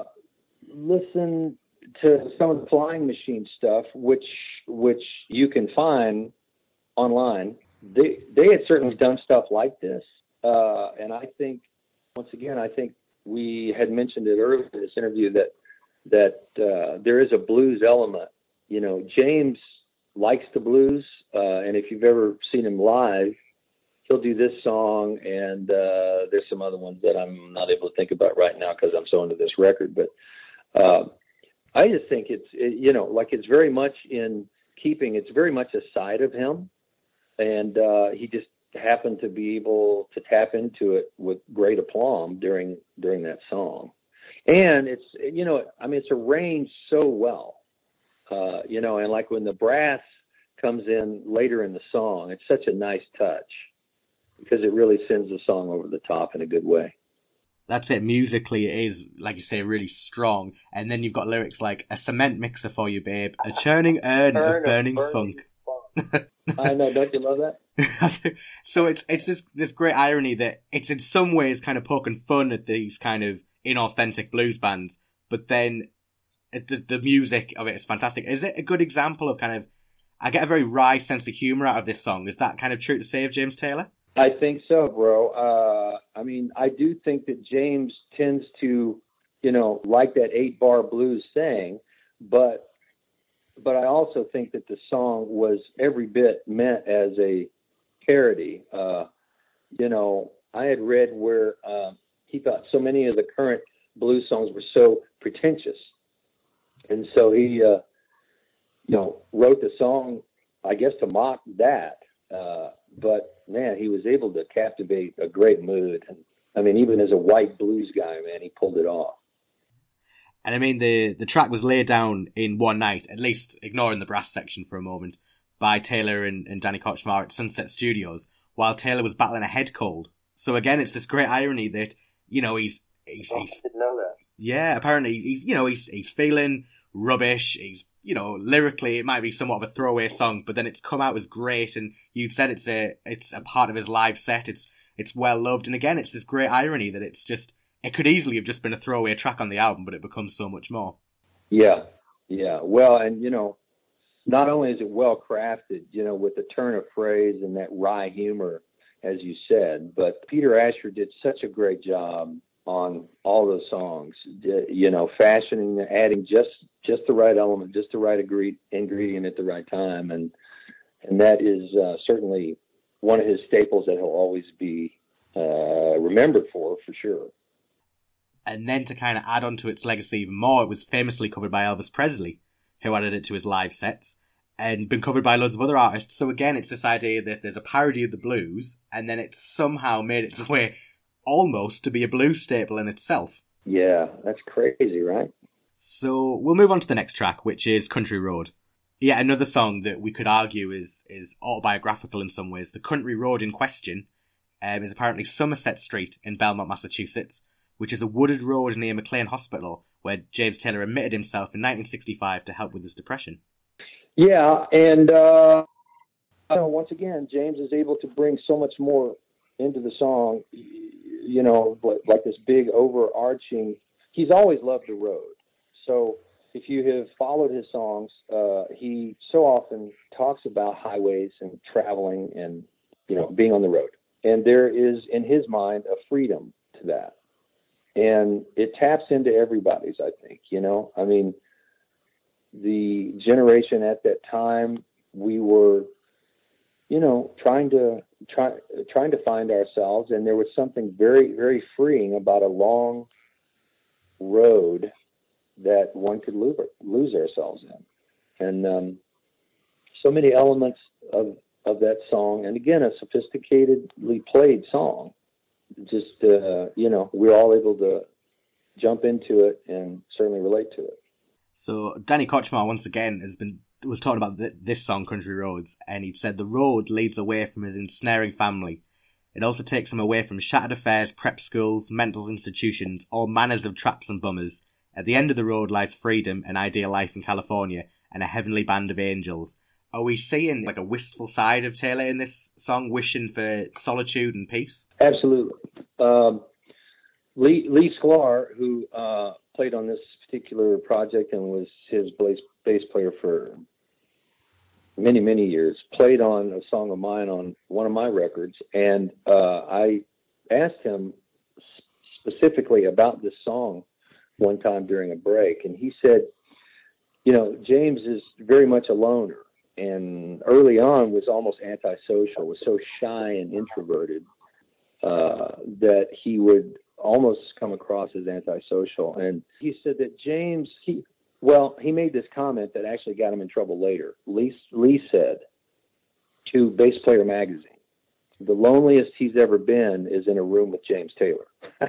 B: listen to some of the Flying Machine stuff, which which you can find online, they they had certainly done stuff like this, uh, and I think once again, I think we had mentioned it earlier in this interview that that uh, there is a blues element. You know, James likes the blues, uh, and if you've ever seen him live, he'll do this song, and uh, there's some other ones that I'm not able to think about right now because I'm so into this record. But uh, I just think it's, it, you know, like it's very much in keeping, it's very much a side of him, and uh, he just happened to be able to tap into it with great aplomb during during that song. And it's, you know, I mean, it's arranged so well, uh, you know, and like when the brass comes in later in the song, it's such a nice touch, because it really sends the song over the top in a good way.
A: That's it. Musically, it is, like you say, really strong. And then you've got lyrics like, a cement mixer for you, babe. A churning urn of burning, burning funk.
B: funk. I know, don't you love
A: that? So it's it's this, this great irony that it's in some ways kind of poking fun at these kind of inauthentic blues bands, but then it, the, the music of it is fantastic. Is it a good example of kind of, I get a very wry sense of humour out of this song. Is that kind of true to say of James Taylor?
B: I think so, bro. Uh, I mean, I do think that James tends to, you know, like that eight bar blues thing, but but I also think that the song was every bit meant as a parody. Uh, you know, I had read where uh, he thought so many of the current blues songs were so pretentious, and so he, uh, you know, wrote the song, I guess, to mock that. Uh, but man, he was able to captivate a great mood. And I mean, even as a white blues guy, man, he pulled it off.
A: And I mean, the, the track was laid down in one night, at least ignoring the brass section for a moment, by Taylor and, and Danny Kortchmar at Sunset Studios, while Taylor was battling a head cold. So again, it's this great irony that, you know, he's, he's,
B: oh,
A: he's
B: I didn't know that.
A: Yeah, apparently, he's, you know, he's, he's feeling rubbish. He's, you know, lyrically, it might be somewhat of a throwaway song, but then it's come out as great. And you'd said it's a, it's a part of his live set. It's, it's well loved. And again, it's this great irony that it's just, it could easily have just been a throwaway track on the album, but it becomes so much more.
B: Yeah, yeah. Well, and, you know, not only is it well crafted, you know, with the turn of phrase and that wry humor, as you said, but Peter Asher did such a great job on all those songs, you know, fashioning, adding just, just the right element, just the right agree, ingredient at the right time. And, and that is uh, certainly one of his staples that he'll always be uh, remembered for, for sure.
A: And then to kind of add on to its legacy even more, it was famously covered by Elvis Presley, who added it to his live sets, and been covered by loads of other artists. So again, it's this idea that there's a parody of the blues, and then it's somehow made its way almost to be a blues staple in itself.
B: Yeah, that's crazy, right?
A: So we'll move on to the next track, which is Country Road. Yeah, another song that we could argue is is autobiographical in some ways. The country road in question um, is apparently Somerset Street in Belmont, Massachusetts, which is a wooded road near McLean Hospital, where James Taylor admitted himself in nineteen sixty-five to help with his depression.
B: Yeah, and uh, you know, once again, James is able to bring so much more into the song, you know, like this big overarching, he's always loved the road. So if you have followed his songs, uh, he so often talks about highways and traveling and, you know, being on the road. And there is, in his mind, a freedom to that. And it taps into everybody's, I think, you know, I mean, the generation at that time, we were, you know, trying to try, trying to find ourselves. And there was something very, very freeing about a long road that one could lose, lose ourselves in. And um, so many elements of, of that song. And again, a sophisticatedly played song. Just, uh, you know, we're all able to jump into it and certainly relate to it.
A: So Danny Kochmar, once again, has been was talking about th- this song, Country Roads, and he'd said the road leads away from his ensnaring family. It also takes him away from shattered affairs, prep schools, mental institutions, all manners of traps and bummers. At the end of the road lies freedom, an ideal life in California, and a heavenly band of angels. Are we seeing like a wistful side of Taylor in this song, wishing for solitude and peace?
B: Absolutely. Um, Lee, Lee Sklar, who uh, played on this particular project and was his bass, bass player for many, many years, played on a song of mine on one of my records. And uh, I asked him specifically about this song one time during a break. And he said, you know, James is very much a loner. And early on was almost antisocial, was so shy and introverted uh, that he would almost come across as antisocial. And he said that James, he well, he made this comment that actually got him in trouble later. Lee, Lee said to Bass Player Magazine, the loneliest he's ever been is in a room with James Taylor.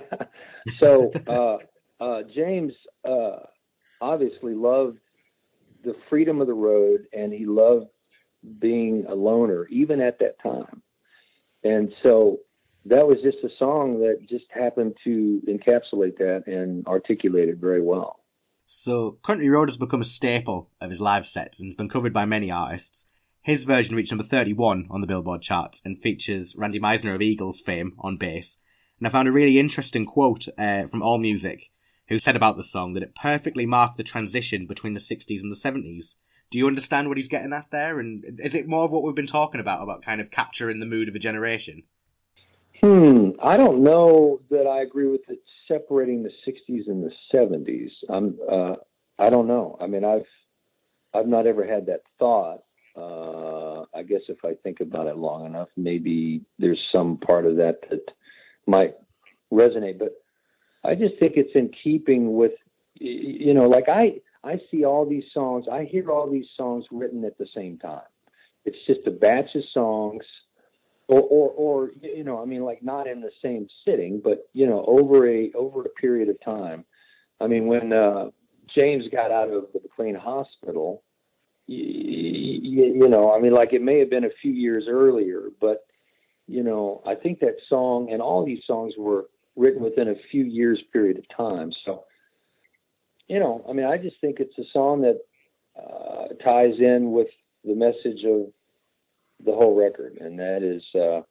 B: so uh, uh, James uh, obviously loved the freedom of the road, and he loved being a loner, even at that time. And so that was just a song that just happened to encapsulate that and articulate it very well.
A: So Country Road has become a staple of his live sets and has been covered by many artists. His version reached number thirty-one on the Billboard charts and features Randy Meisner of Eagles fame on bass. And I found a really interesting quote uh, from AllMusic, who said about the song that it perfectly marked the transition between the sixties and the seventies. Do you understand what he's getting at there? And is it more of what we've been talking about, about kind of capturing the mood of a generation?
B: Hmm, I don't know that I agree with it separating the sixties and the seventies. I'm, uh, I don't know. I mean, I've, I've not ever had that thought. Uh, I guess if I think about it long enough, maybe there's some part of that that might resonate, but I just think it's in keeping with, you know, like I, I see all these songs, I hear all these songs written at the same time. It's just a batch of songs. Or, or, or, you know, I mean, like not in the same sitting, but, you know, over a, over a period of time. I mean, when uh, James got out of the McLean Hospital, you, you know, I mean, like it may have been a few years earlier, but, you know, I think that song and all these songs were written within a few years period of time. So, you know, I mean, I just think it's a song that uh, ties in with the message of the whole record, and that is, uh,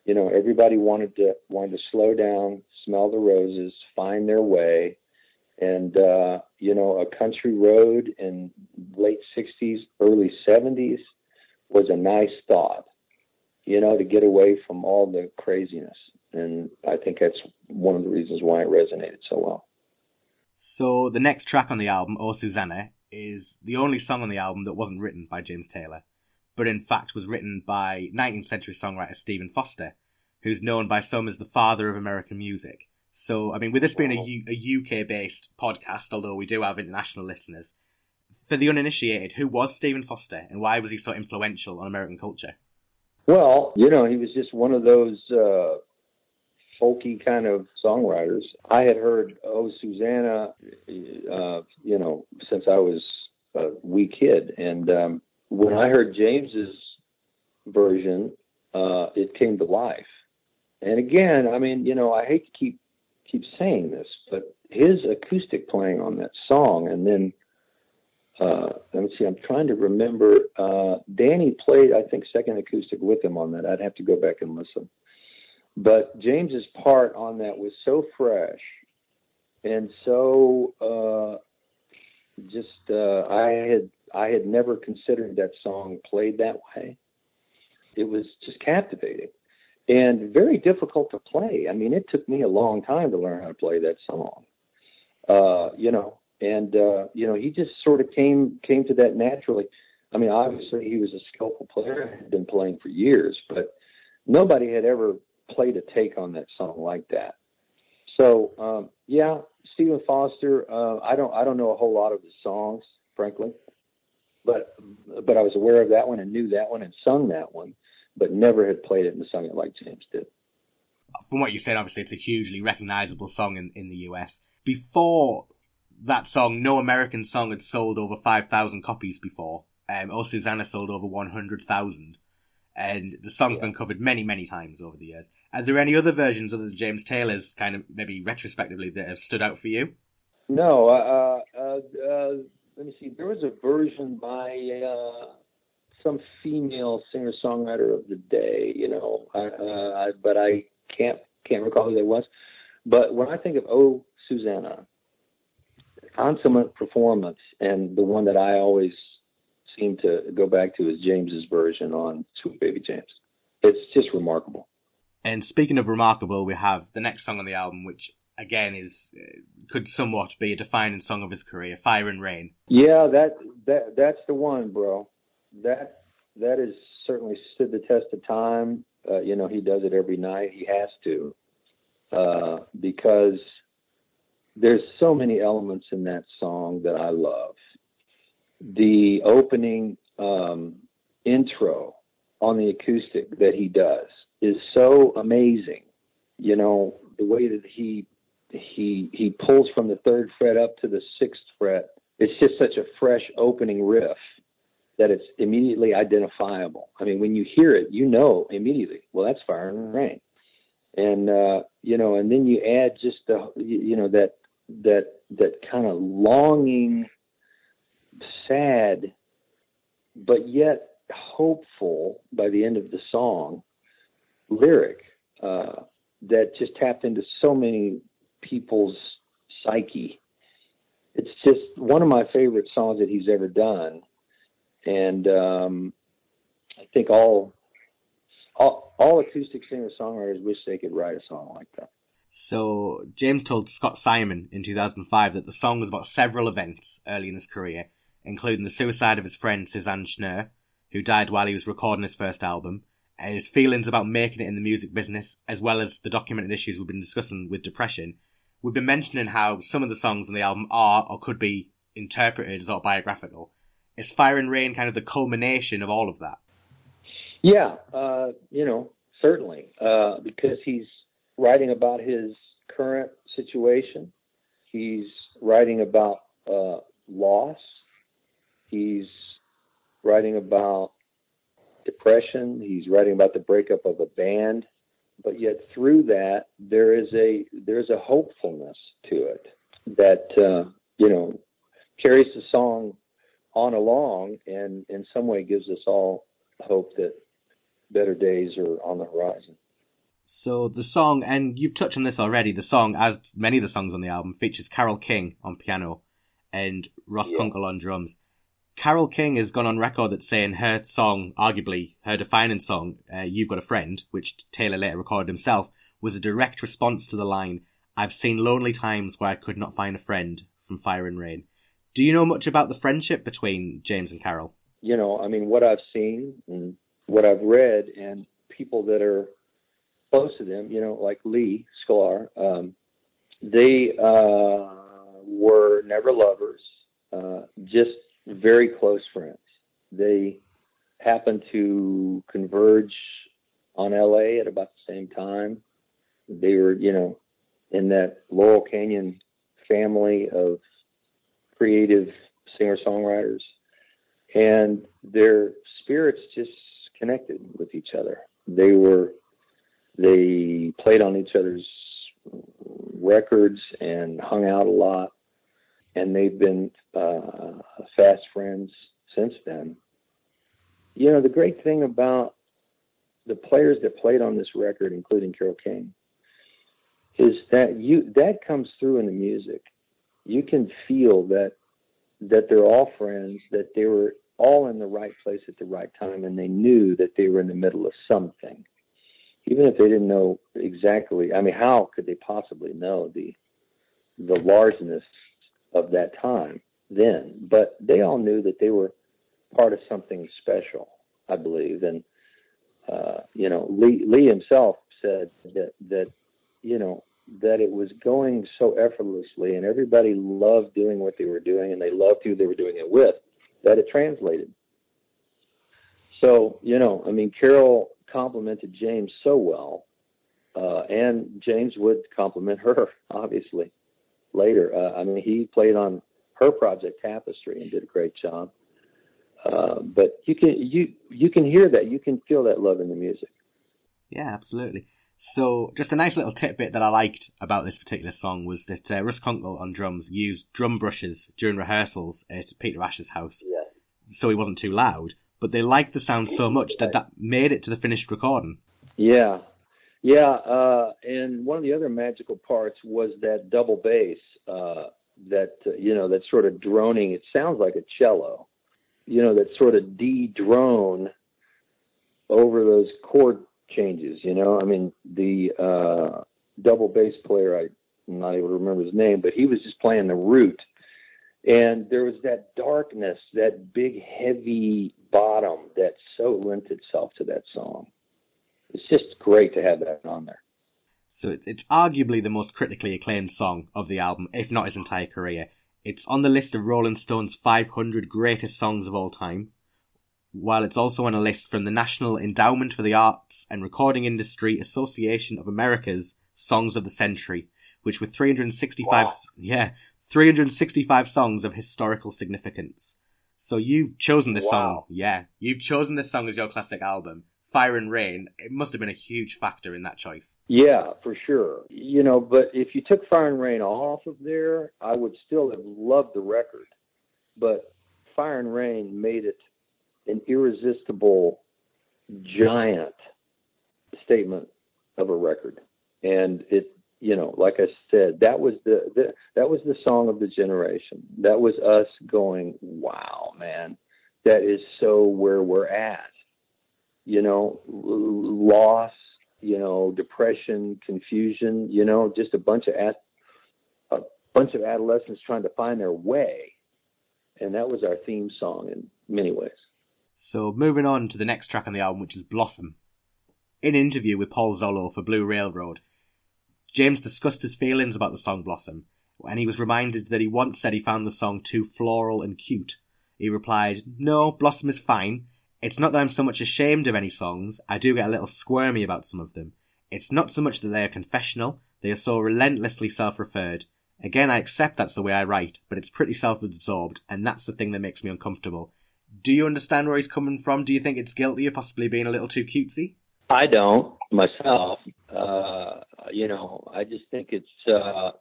B: You know, everybody wanted to wanted to slow down, smell the roses, find their way. And, uh, you know, a country road in late sixties, early seventies was a nice thought, you know, to get away from all the craziness. And I think that's one of the reasons why it resonated so well.
A: So the next track on the album, Oh Susanna, is the only song on the album that wasn't written by James Taylor, but in fact was written by nineteenth century songwriter Stephen Foster, who's known by some as the father of American music. So, I mean, with this being a, U- a U K-based podcast, although we do have international listeners, for the uninitiated, who was Stephen Foster and why was he so influential on American culture?
B: Well, you know, he was just one of those uh, folky kind of songwriters. I had heard Oh Susanna, uh, you know, since I was a wee kid. And um, when I heard James's version, uh, it came to life. And again, I mean, you know, I hate to keep keep saying this, but his acoustic playing on that song, and then uh, let me see, I'm trying to remember. Uh, Danny played, I think, second acoustic with him on that. I'd have to go back and listen. But James's part on that was so fresh and so uh, just uh, I had I had never considered that song played that way. It was just captivating. And very difficult to play. I mean, it took me a long time to learn how to play that song. Uh, you know, and uh, you know, he just sort of came came to that naturally. I mean, obviously he was a skillful player, had been playing for years, but nobody had ever played a take on that song like that. So um, yeah, Stephen Foster. Uh, I don't I don't know a whole lot of his songs, frankly, but but I was aware of that one and knew that one and sung that one, but never had played it and sung it like James did.
A: From what you said, obviously it's a hugely recognisable song in, in the U S. Before that song, no American song had sold over five thousand copies before. Um, Oh Susanna sold over one hundred thousand. And the song's yeah. been covered many, many times over the years. Are there any other versions other than James Taylor's, kind of maybe retrospectively, that have stood out for you?
B: No. Uh, uh, uh, let me see. There was a version by... Uh... some female singer-songwriter of the day, you know, uh, but I can't can't recall who that was. But when I think of Oh Susanna, consummate performance, and the one that I always seem to go back to is James's version on Sweet Baby James. It's just remarkable.
A: And speaking of remarkable, we have the next song on the album, which again is could somewhat be a defining song of his career, Fire and Rain.
B: Yeah, that that that's the one, bro. That that has certainly stood the test of time. Uh, you know, he does it every night. He has to, uh, because there's so many elements in that song that I love. The opening um, intro on the acoustic that he does is so amazing. You know, the way that he he he pulls from the third fret up to the sixth fret. It's just such a fresh opening riff that it's immediately identifiable. I mean, when you hear it, you know immediately, well, that's Fire and Rain. And, uh, you know, and then you add just the, you know, that, that, that kind of longing, sad, but yet hopeful by the end of the song lyric, uh, that just tapped into so many people's psyche. It's just one of my favorite songs that he's ever done. And um, I think all, all all acoustic singer-songwriters wish they could write a song like that.
A: So James told Scott Simon in two thousand five that the song was about several events early in his career, including the suicide of his friend Suzanne Schnurr, who died while he was recording his first album, and his feelings about making it in the music business, as well as the documented issues we've been discussing with depression. We've been mentioning how some of the songs on the album are or could be interpreted as autobiographical. Is Fire and Rain kind of the culmination of all of that?
B: Yeah, uh, you know, certainly, uh, because he's writing about his current situation. He's writing about uh, loss. He's writing about depression. He's writing about the breakup of a band. But yet through that, there is a there's a hopefulness to it that, uh, you know, carries the song on along and in some way gives us all hope that better days are on the horizon.
A: So the song, and you've touched on this already, the song, as many of the songs on the album, features Carole King on piano and Ross
B: Yeah.
A: Kunkel on drums. Carole King has gone on record that saying her song, arguably her defining song, uh, You've Got a Friend, which Taylor later recorded himself, was a direct response to the line, I've seen lonely times where I could not find a friend, from Fire and Rain. Do you know much about the friendship between James and Carole?
B: You know, I mean, what I've seen and what I've read, and people that are close to them, you know, like Lee Sklar, um, they uh, were never lovers, uh, just very close friends. They happened to converge on L A at about the same time. They were, you know, in that Laurel Canyon family of creative singer-songwriters, and their spirits just connected with each other. They were, they played on each other's records and hung out a lot, and they've been uh, fast friends since then. You know, the great thing about the players that played on this record, including Carole King, is that you that comes through in the music. You can feel that that they're all friends, that they were all in the right place at the right time, and they knew that they were in the middle of something. Even if they didn't know exactly, I mean, how could they possibly know the the largeness of that time then? But they all knew that they were part of something special, I believe. And, uh, you know, Lee, Lee himself said that, that, you know, that it was going so effortlessly and everybody loved doing what they were doing and they loved who they were doing it with, that it translated. So, you know, I mean, Carole complimented James so well, uh, and James would compliment her, obviously, later. Uh, I mean, he played on her project Tapestry and did a great job. Uh, but you can you you can hear that, you can feel that love in the music.
A: Yeah, absolutely. So, just a nice little tidbit that I liked about this particular song was that uh, Russ Kunkel on drums used drum brushes during rehearsals at Peter Ash's house,
B: Yeah.
A: so he wasn't too loud. But they liked the sound so much that that made it to the finished recording.
B: Yeah, yeah. Uh, and one of the other magical parts was that double bass, uh, that uh, you know, that sort of droning. It sounds like a cello, you know, that sort of de-drone over those chord changes. You know, I mean, the uh, double bass player, I'm not able to remember his name, but he was just playing the root. And there was that darkness, that big, heavy bottom that so lent itself to that song. It's just great to have that on there.
A: So it's arguably the most critically acclaimed song of the album, if not his entire career. It's on the list of Rolling Stone's five hundred greatest songs of all time, while it's also on a list from the National Endowment for the Arts and Recording Industry Association of America's Songs of the Century, which with three hundred sixty-five, wow. yeah, three hundred sixty-five songs of historical significance. So you've chosen this wow. song, yeah, you've chosen this song as your classic album. Fire and Rain, it must have been a huge factor in that choice.
B: Yeah, for sure. You know, but if you took Fire and Rain off of there, I would still have loved the record. But Fire and Rain made it an irresistible, giant statement of a record. And it, you know, like I said, that was the, the that was the song of the generation. That was us going, wow, man, that is so where we're at. You know, loss, you know, depression, confusion, you know, just a bunch of ad- a bunch of adolescents trying to find their way. And that was our theme song in many ways.
A: So moving on to the next track on the album, which is Blossom. In an interview with Paul Zollo for Blue Railroad, James discussed his feelings about the song Blossom, and he was reminded that he once said he found the song too floral and cute. He replied, "No, Blossom is fine. It's not that I'm so much ashamed of any songs, I do get a little squirmy about some of them. It's not so much that they are confessional, they are so relentlessly self-referred. Again, I accept that's the way I write, but it's pretty self-absorbed, and that's the thing that makes me uncomfortable." Do you understand where he's coming from? Do you think it's guilty of possibly being a little too cutesy?
B: I don't, myself. Uh, you know, I just think it's, uh,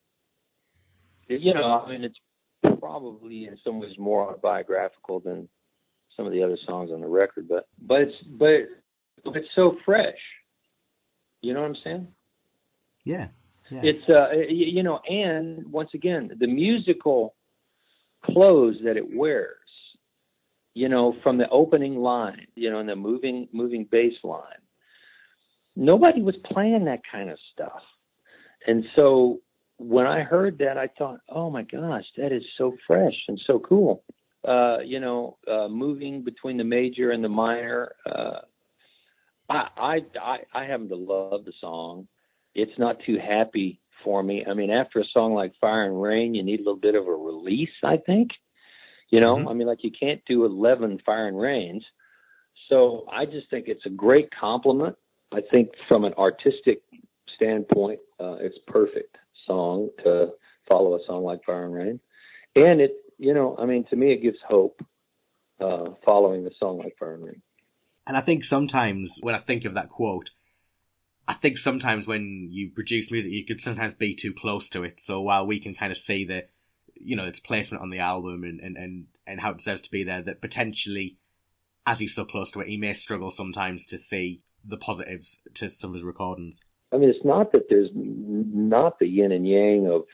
B: you know, I mean, it's probably in some ways more autobiographical than some of the other songs on the record, but but it's but, but it's so fresh. You know what I'm saying?
A: Yeah. yeah.
B: It's, uh, you know, and once again, the musical clothes that it wears, you know, from the opening line, you know, and the moving, moving bass line, nobody was playing that kind of stuff. And so when I heard that, I thought, oh my gosh, that is so fresh and so cool. Uh, you know, uh, moving between the major and the minor. Uh, I, I, I, I happen to love the song. It's not too happy for me. I mean, after a song like Fire and Rain, you need a little bit of a release, I think. You know, mm-hmm. I mean, like you can't do eleven Fire and Rains. So I just think it's a great compliment. I think from an artistic standpoint, uh, it's perfect song to follow a song like Fire and Rain. And it, you know, I mean, to me, it gives hope uh, following a song like Fire and Rain.
A: And I think sometimes when I think of that quote, I think sometimes when you produce music, you could sometimes be too close to it. So while we can kind of see the, you know, its placement on the album and, and, and, and how it deserves to be there, that potentially, as he's so close to it, he may struggle sometimes to see the positives to some of his recordings.
B: I mean, it's not that there's not the yin and yang of,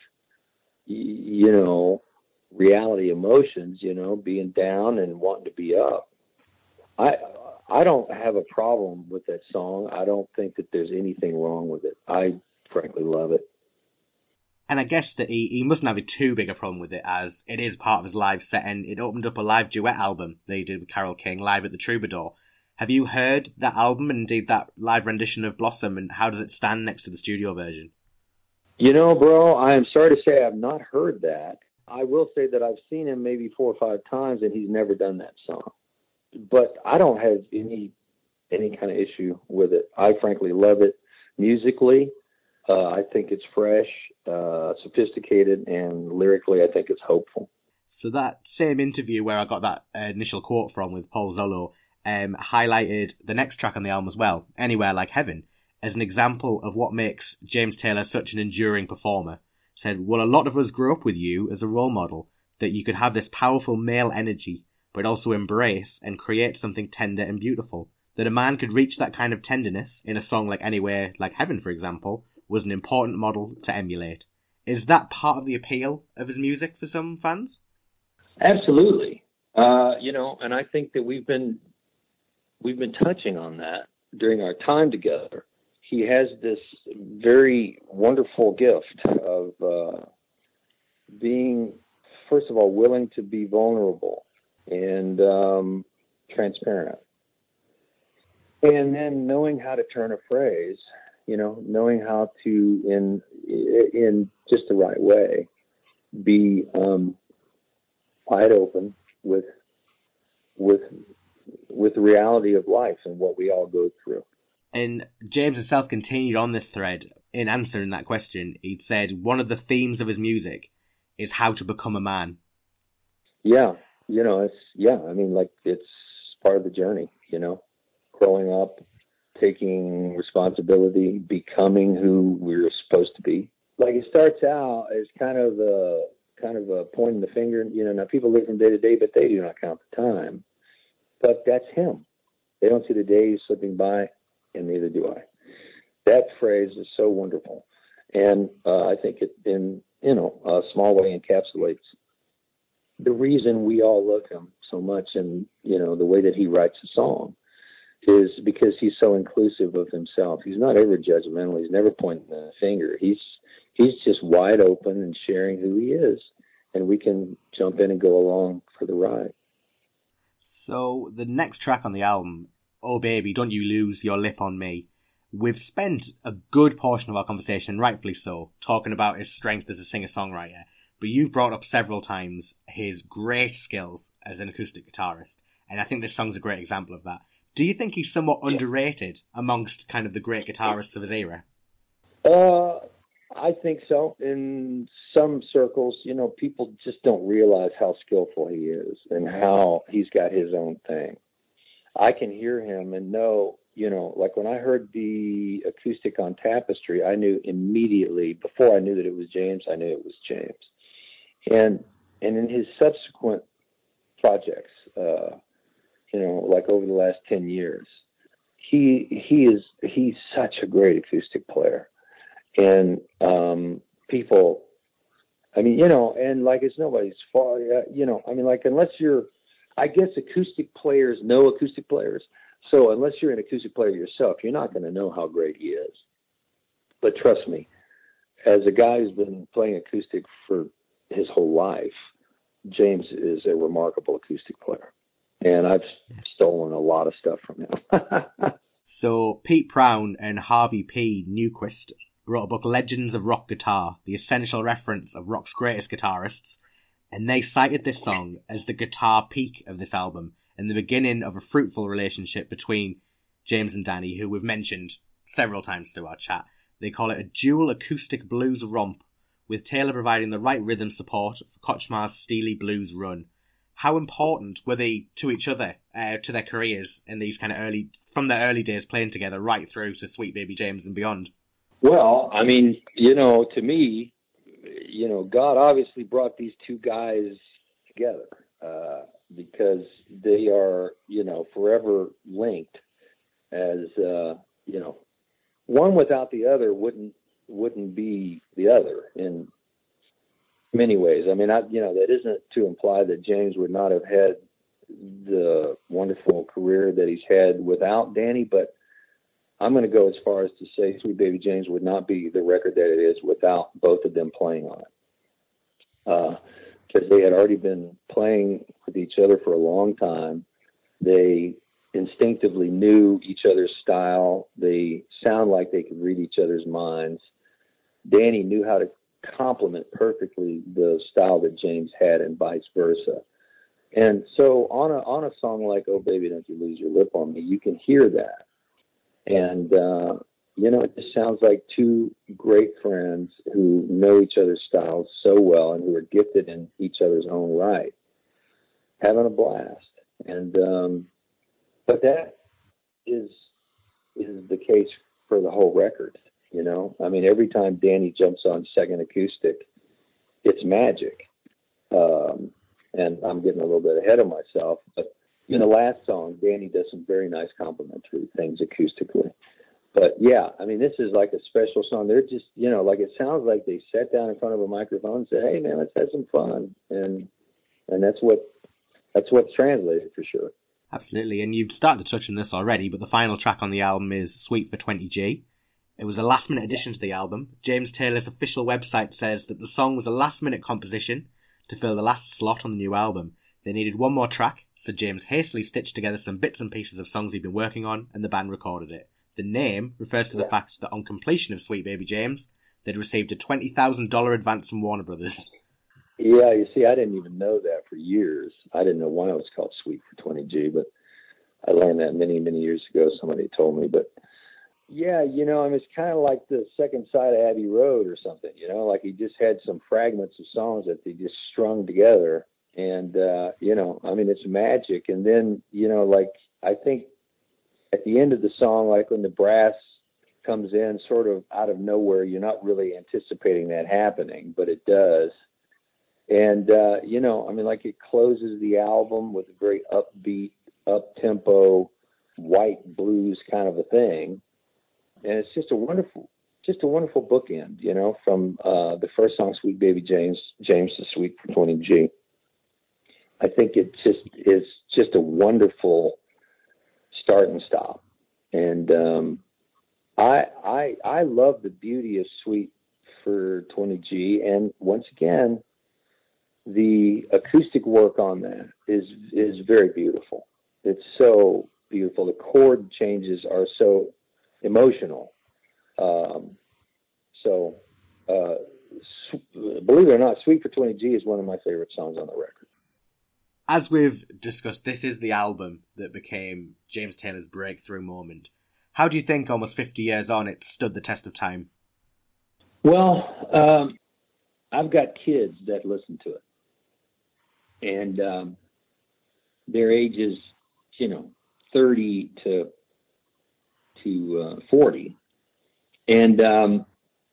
B: you know, reality emotions, you know, being down and wanting to be up. I I don't have a problem with that song. I don't think that there's anything wrong with it. I frankly love it.
A: And I guess that he, he mustn't have a too big a problem with it, as it is part of his live set, and it opened up a live duet album that he did with Carole King live at the Troubadour. Have you heard that album and indeed that live rendition of Blossom, and how does it stand next to the studio version?
B: You know, bro, I am sorry to say I've not heard that. I will say that I've seen him maybe four or five times, and he's never done that song. But I don't have any any kind of issue with it. I frankly love it musically. Uh, I think it's fresh, uh, sophisticated, and lyrically, I think it's hopeful.
A: So that same interview where I got that uh, initial quote from with Paul Zollo um, highlighted the next track on the album as well, Anywhere Like Heaven, as an example of what makes James Taylor such an enduring performer. Said, well, a lot of us grew up with you as a role model, that you could have this powerful male energy, but also embrace and create something tender and beautiful. That a man could reach that kind of tenderness in a song like Anywhere Like Heaven, for example, was an important model to emulate. Is that part of the appeal of his music for some fans?
B: Absolutely. Uh, you know, and I think that we've been we've been touching on that during our time together. He has this very wonderful gift of uh, being, first of all, willing to be vulnerable and um, transparent. And then knowing how to turn a phrase, you know, knowing how to, in in just the right way, be um, wide open with with with the reality of life and what we all go through.
A: And James himself continued on this thread in answering that question. He'd said one of the themes of his music is how to become a man.
B: Yeah, you know, it's, yeah, I mean, like, it's part of the journey, you know, growing up, taking responsibility, becoming who we're supposed to be. Like, it starts out as kind of a, kind of a pointing the finger, you know, now people live from day to day, but they do not count the time. But that's him. They don't see the days slipping by, and neither do I. That phrase is so wonderful. And uh, I think it, in, you know, a small way encapsulates the reason we all love him so much, and, you know, the way that he writes a song is because he's so inclusive of himself. He's not ever judgmental. He's never pointing the finger. He's he's just wide open and sharing who he is, and we can jump in and go along for the ride.
A: So the next track on the album, Oh Baby, Don't You Lose Your Lip on Me, we've spent a good portion of our conversation, rightfully so, talking about his strength as a singer-songwriter, but you've brought up several times his great skills as an acoustic guitarist, and I think this song's a great example of that. Do you think he's somewhat underrated amongst kind of the great guitarists of his era?
B: Uh, I think so. In some circles, you know, people just don't realize how skillful he is and how he's got his own thing. I can hear him and know, you know, like when I heard the acoustic on Tapestry, I knew immediately, before I knew that it was James, I knew it was James. And and in his subsequent projects, uh, you know, like over the last ten years, he he is he's such a great acoustic player, and um, people, I mean, you know, and like it's nobody's fault, you know. I mean, like unless you're, I guess acoustic players know acoustic players, so unless you're an acoustic player yourself, you're not going to know how great he is. But trust me, as a guy who's been playing acoustic for his whole life, James is a remarkable acoustic player. And I've stolen a lot of stuff from him.
A: So Pete Brown and Harvey P. Newquist wrote a book, Legends of Rock Guitar, the essential reference of rock's greatest guitarists, and they cited this song as the guitar peak of this album and the beginning of a fruitful relationship between James and Danny, who we've mentioned several times through our chat. They call it a dual acoustic blues romp, with Taylor providing the right rhythm support for Kotchmar's steely blues run. How important were they to each other, uh, to their careers in these kind of early, from their early days playing together right through to Sweet Baby James and beyond?
B: Well, I mean, you know, to me, you know, God obviously brought these two guys together uh, because they are, you know, forever linked as, uh, you know, one without the other wouldn't, wouldn't be the other in many ways. I mean, I, you know, that isn't to imply that James would not have had the wonderful career that he's had without Danny, but I'm going to go as far as to say Sweet Baby James would not be the record that it is without both of them playing on it. Because uh, they had already been playing with each other for a long time. They instinctively knew each other's style. They sound like they could read each other's minds. Danny knew how to complement perfectly the style that James had and vice versa. And so on a on a song like Oh Baby Don't You Lose Your Lip on Me, you can hear that. And, uh, you know, it just sounds like two great friends who know each other's styles so well and who are gifted in each other's own right, having a blast. And, um, but that is, is the case for the whole record, you know? I mean, every time Danny jumps on second acoustic, it's magic. Um, and I'm getting a little bit ahead of myself, but in the last song, Danny does some very nice complimentary things acoustically. But yeah, I mean, this is like a special song. They're just, you know, like it sounds like they sat down in front of a microphone and said, "Hey man, let's have some fun." And, and that's what, that's what's translated for sure.
A: Absolutely. And you've started to touch on this already, but the final track on the album is Suite for twenty G. It was a last minute addition to the album. James Taylor's official website says that the song was a last minute composition to fill the last slot on the new album. They needed one more track, so James hastily stitched together some bits and pieces of songs he'd been working on, and the band recorded it. The name refers to the yeah. fact that on completion of Sweet Baby James, they'd received a twenty thousand dollars advance from Warner Brothers.
B: Yeah, you see, I didn't even know that for years. I didn't know why it was called Suite for twenty G, but I learned that many, many years ago. Somebody told me. But yeah, you know, I mean, it's kind of like the second side of Abbey Road or something, you know, like he just had some fragments of songs that they just strung together. And, uh, you know, I mean, it's magic. And then, you know, like, I think at the end of the song, like when the brass comes in sort of out of nowhere, you're not really anticipating that happening, but it does. And, uh, you know, I mean, like it closes the album with a very upbeat, up-tempo, white blues kind of a thing. And it's just a wonderful, just a wonderful bookend, you know, from uh, the first song, Sweet Baby James, James to Suite for twenty G. I think it just is just a wonderful start and stop. And um, I, I, I love the beauty of Suite for twenty G. And once again, the acoustic work on that is, is very beautiful. It's so beautiful. The chord changes are so emotional. Um, so, uh, believe it or not, Suite for twenty G is one of my favorite songs on the record.
A: As we've discussed, this is the album that became James Taylor's breakthrough moment. How do you think, almost fifty years on, it stood the test of time?
B: Well, um, I've got kids that listen to it. And um, their ages, you know, thirty to to uh, forty. And um,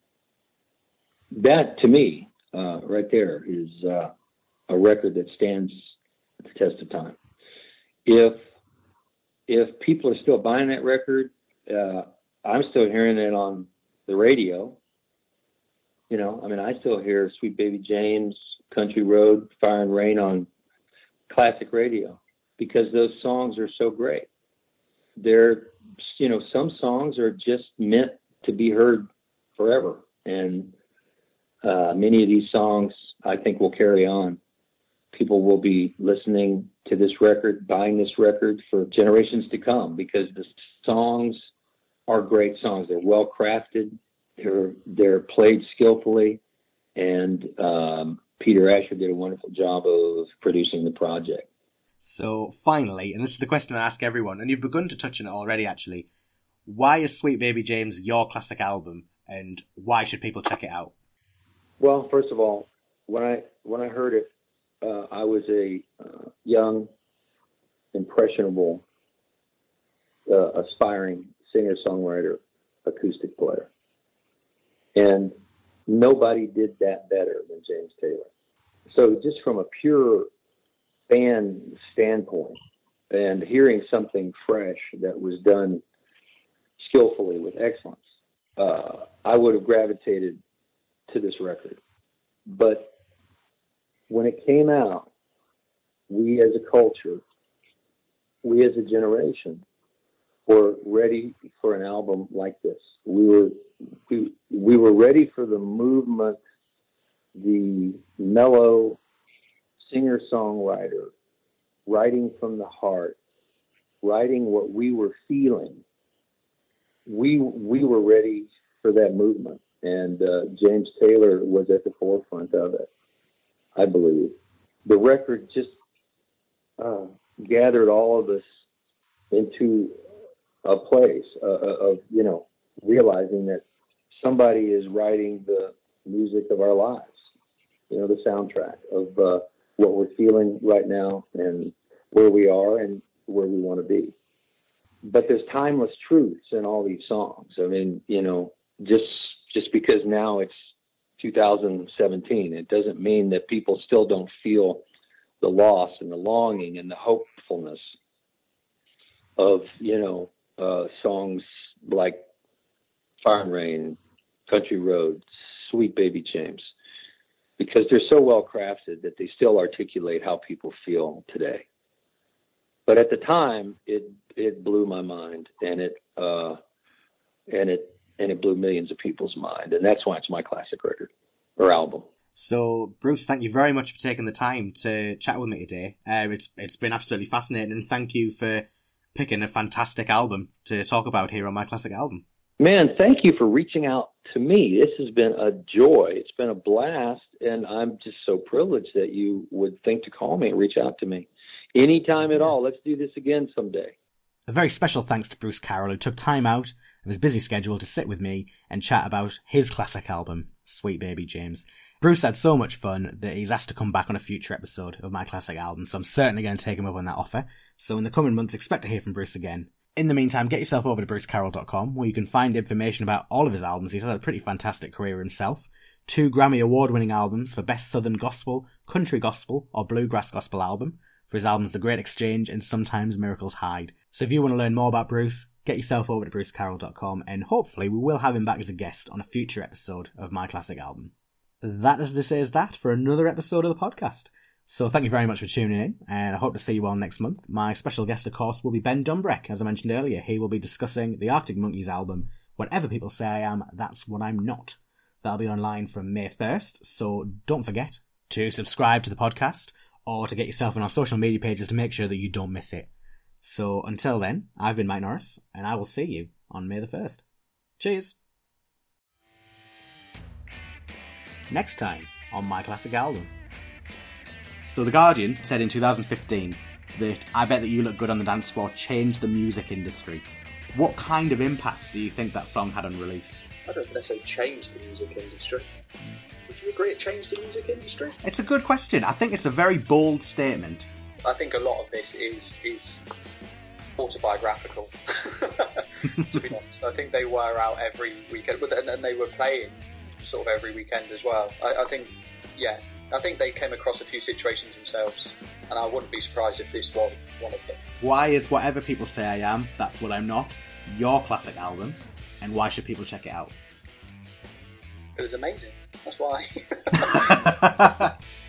B: that, to me, uh, right there, is uh, a record that stands the test of time. If if people are still buying that record, uh, I'm still hearing it on the radio. You know, I mean, I still hear Sweet Baby James, Country Road, Fire and Rain on classic radio because those songs are so great. They're, you know, some songs are just meant to be heard forever. And uh, many of these songs, I think, will carry on. People will be listening to this record, buying this record for generations to come because the songs are great songs. They're well crafted. They're, they're played skillfully. And um, Peter Asher did a wonderful job of producing the project.
A: So finally, and this is the question I ask everyone, and you've begun to touch on it already actually, why is Sweet Baby James your classic album and why should people check it out?
B: Well, first of all, when I when I heard it, uh, I was a uh, young, impressionable, uh, aspiring singer-songwriter, acoustic player. And nobody did that better than James Taylor. So just from a pure fan standpoint and hearing something fresh that was done skillfully with excellence, uh, I would have gravitated to this record. But when it came out, we as a culture, we as a generation were ready for an album like this. We were we, we were ready for the movement, the mellow singer-songwriter, writing from the heart, writing what we were feeling. We we were ready for that movement, and uh, James Taylor was at the forefront of it, I believe. The record just uh, gathered all of us into a place uh, of, you know, realizing that somebody is writing the music of our lives, you know, the soundtrack of uh, what we're feeling right now and where we are and where we want to be. But there's timeless truths in all these songs. I mean, you know, just just because now it's two thousand seventeen, it doesn't mean that people still don't feel the loss and the longing and the hopefulness of, you know, uh, songs like Fire and Rain, Country Road, Sweet Baby James, because they're so well crafted that they still articulate how people feel today. But at the time, it it blew my mind, and it uh, and it and it blew millions of people's mind, and that's why it's my classic record or album.
A: So, Bruce, thank you very much for taking the time to chat with me today. Uh, it's it's been absolutely fascinating, and thank you for picking a fantastic album to talk about here on My Classic Album.
B: Man, thank you for reaching out to me. This has been a joy. It's been a blast, and I'm just so privileged that you would think to call me and reach out to me. Anytime at all. Let's do this again someday.
A: A very special thanks to Bruce Carroll, who took time out of his busy schedule to sit with me and chat about his classic album, Sweet Baby James. Bruce had so much fun that he's asked to come back on a future episode of My Classic Album, so I'm certainly going to take him up on that offer. So in the coming months, expect to hear from Bruce again. In the meantime, get yourself over to bruce carroll dot com, where you can find information about all of his albums. He's had a pretty fantastic career himself. Two Grammy Award-winning albums for Best Southern Gospel, Country Gospel, or Bluegrass Gospel Album, for his albums The Great Exchange and Sometimes Miracles Hide. So if you want to learn more about Bruce, get yourself over to bruce carroll dot com, and hopefully we will have him back as a guest on a future episode of My Classic Album. That is this is that for another episode of the podcast. So thank you very much for tuning in, and I hope to see you all next month. My special guest, of course, will be Ben Dumbreck, as I mentioned earlier. He will be discussing the Arctic Monkeys album, Whatever People Say I Am, That's What I'm Not. That'll be online from May first, so don't forget to subscribe to the podcast, or to get yourself on our social media pages to make sure that you don't miss it. So until then, I've been Mike Norris, and I will see you on May the first. Cheers! Next time on My Classic Album. So The Guardian said in two thousand fifteen that I Bet That You Look Good on the Dance Floor changed the music industry. What kind of impact do you think that song had on release?
D: I don't necessarily change the music industry. Would you agree it changed the music industry?
A: It's a good question. I think it's a very bold statement.
D: I think a lot of this is is autobiographical, to be honest. I think they were out every weekend, and, and they were playing sort of every weekend as well. I, I think, yeah, I think they came across a few situations themselves and I wouldn't be surprised if this was one of them.
A: Why is Whatever People Say I Am, That's What I'm Not your classic album, and why should people check it out?
D: It was amazing. That's why.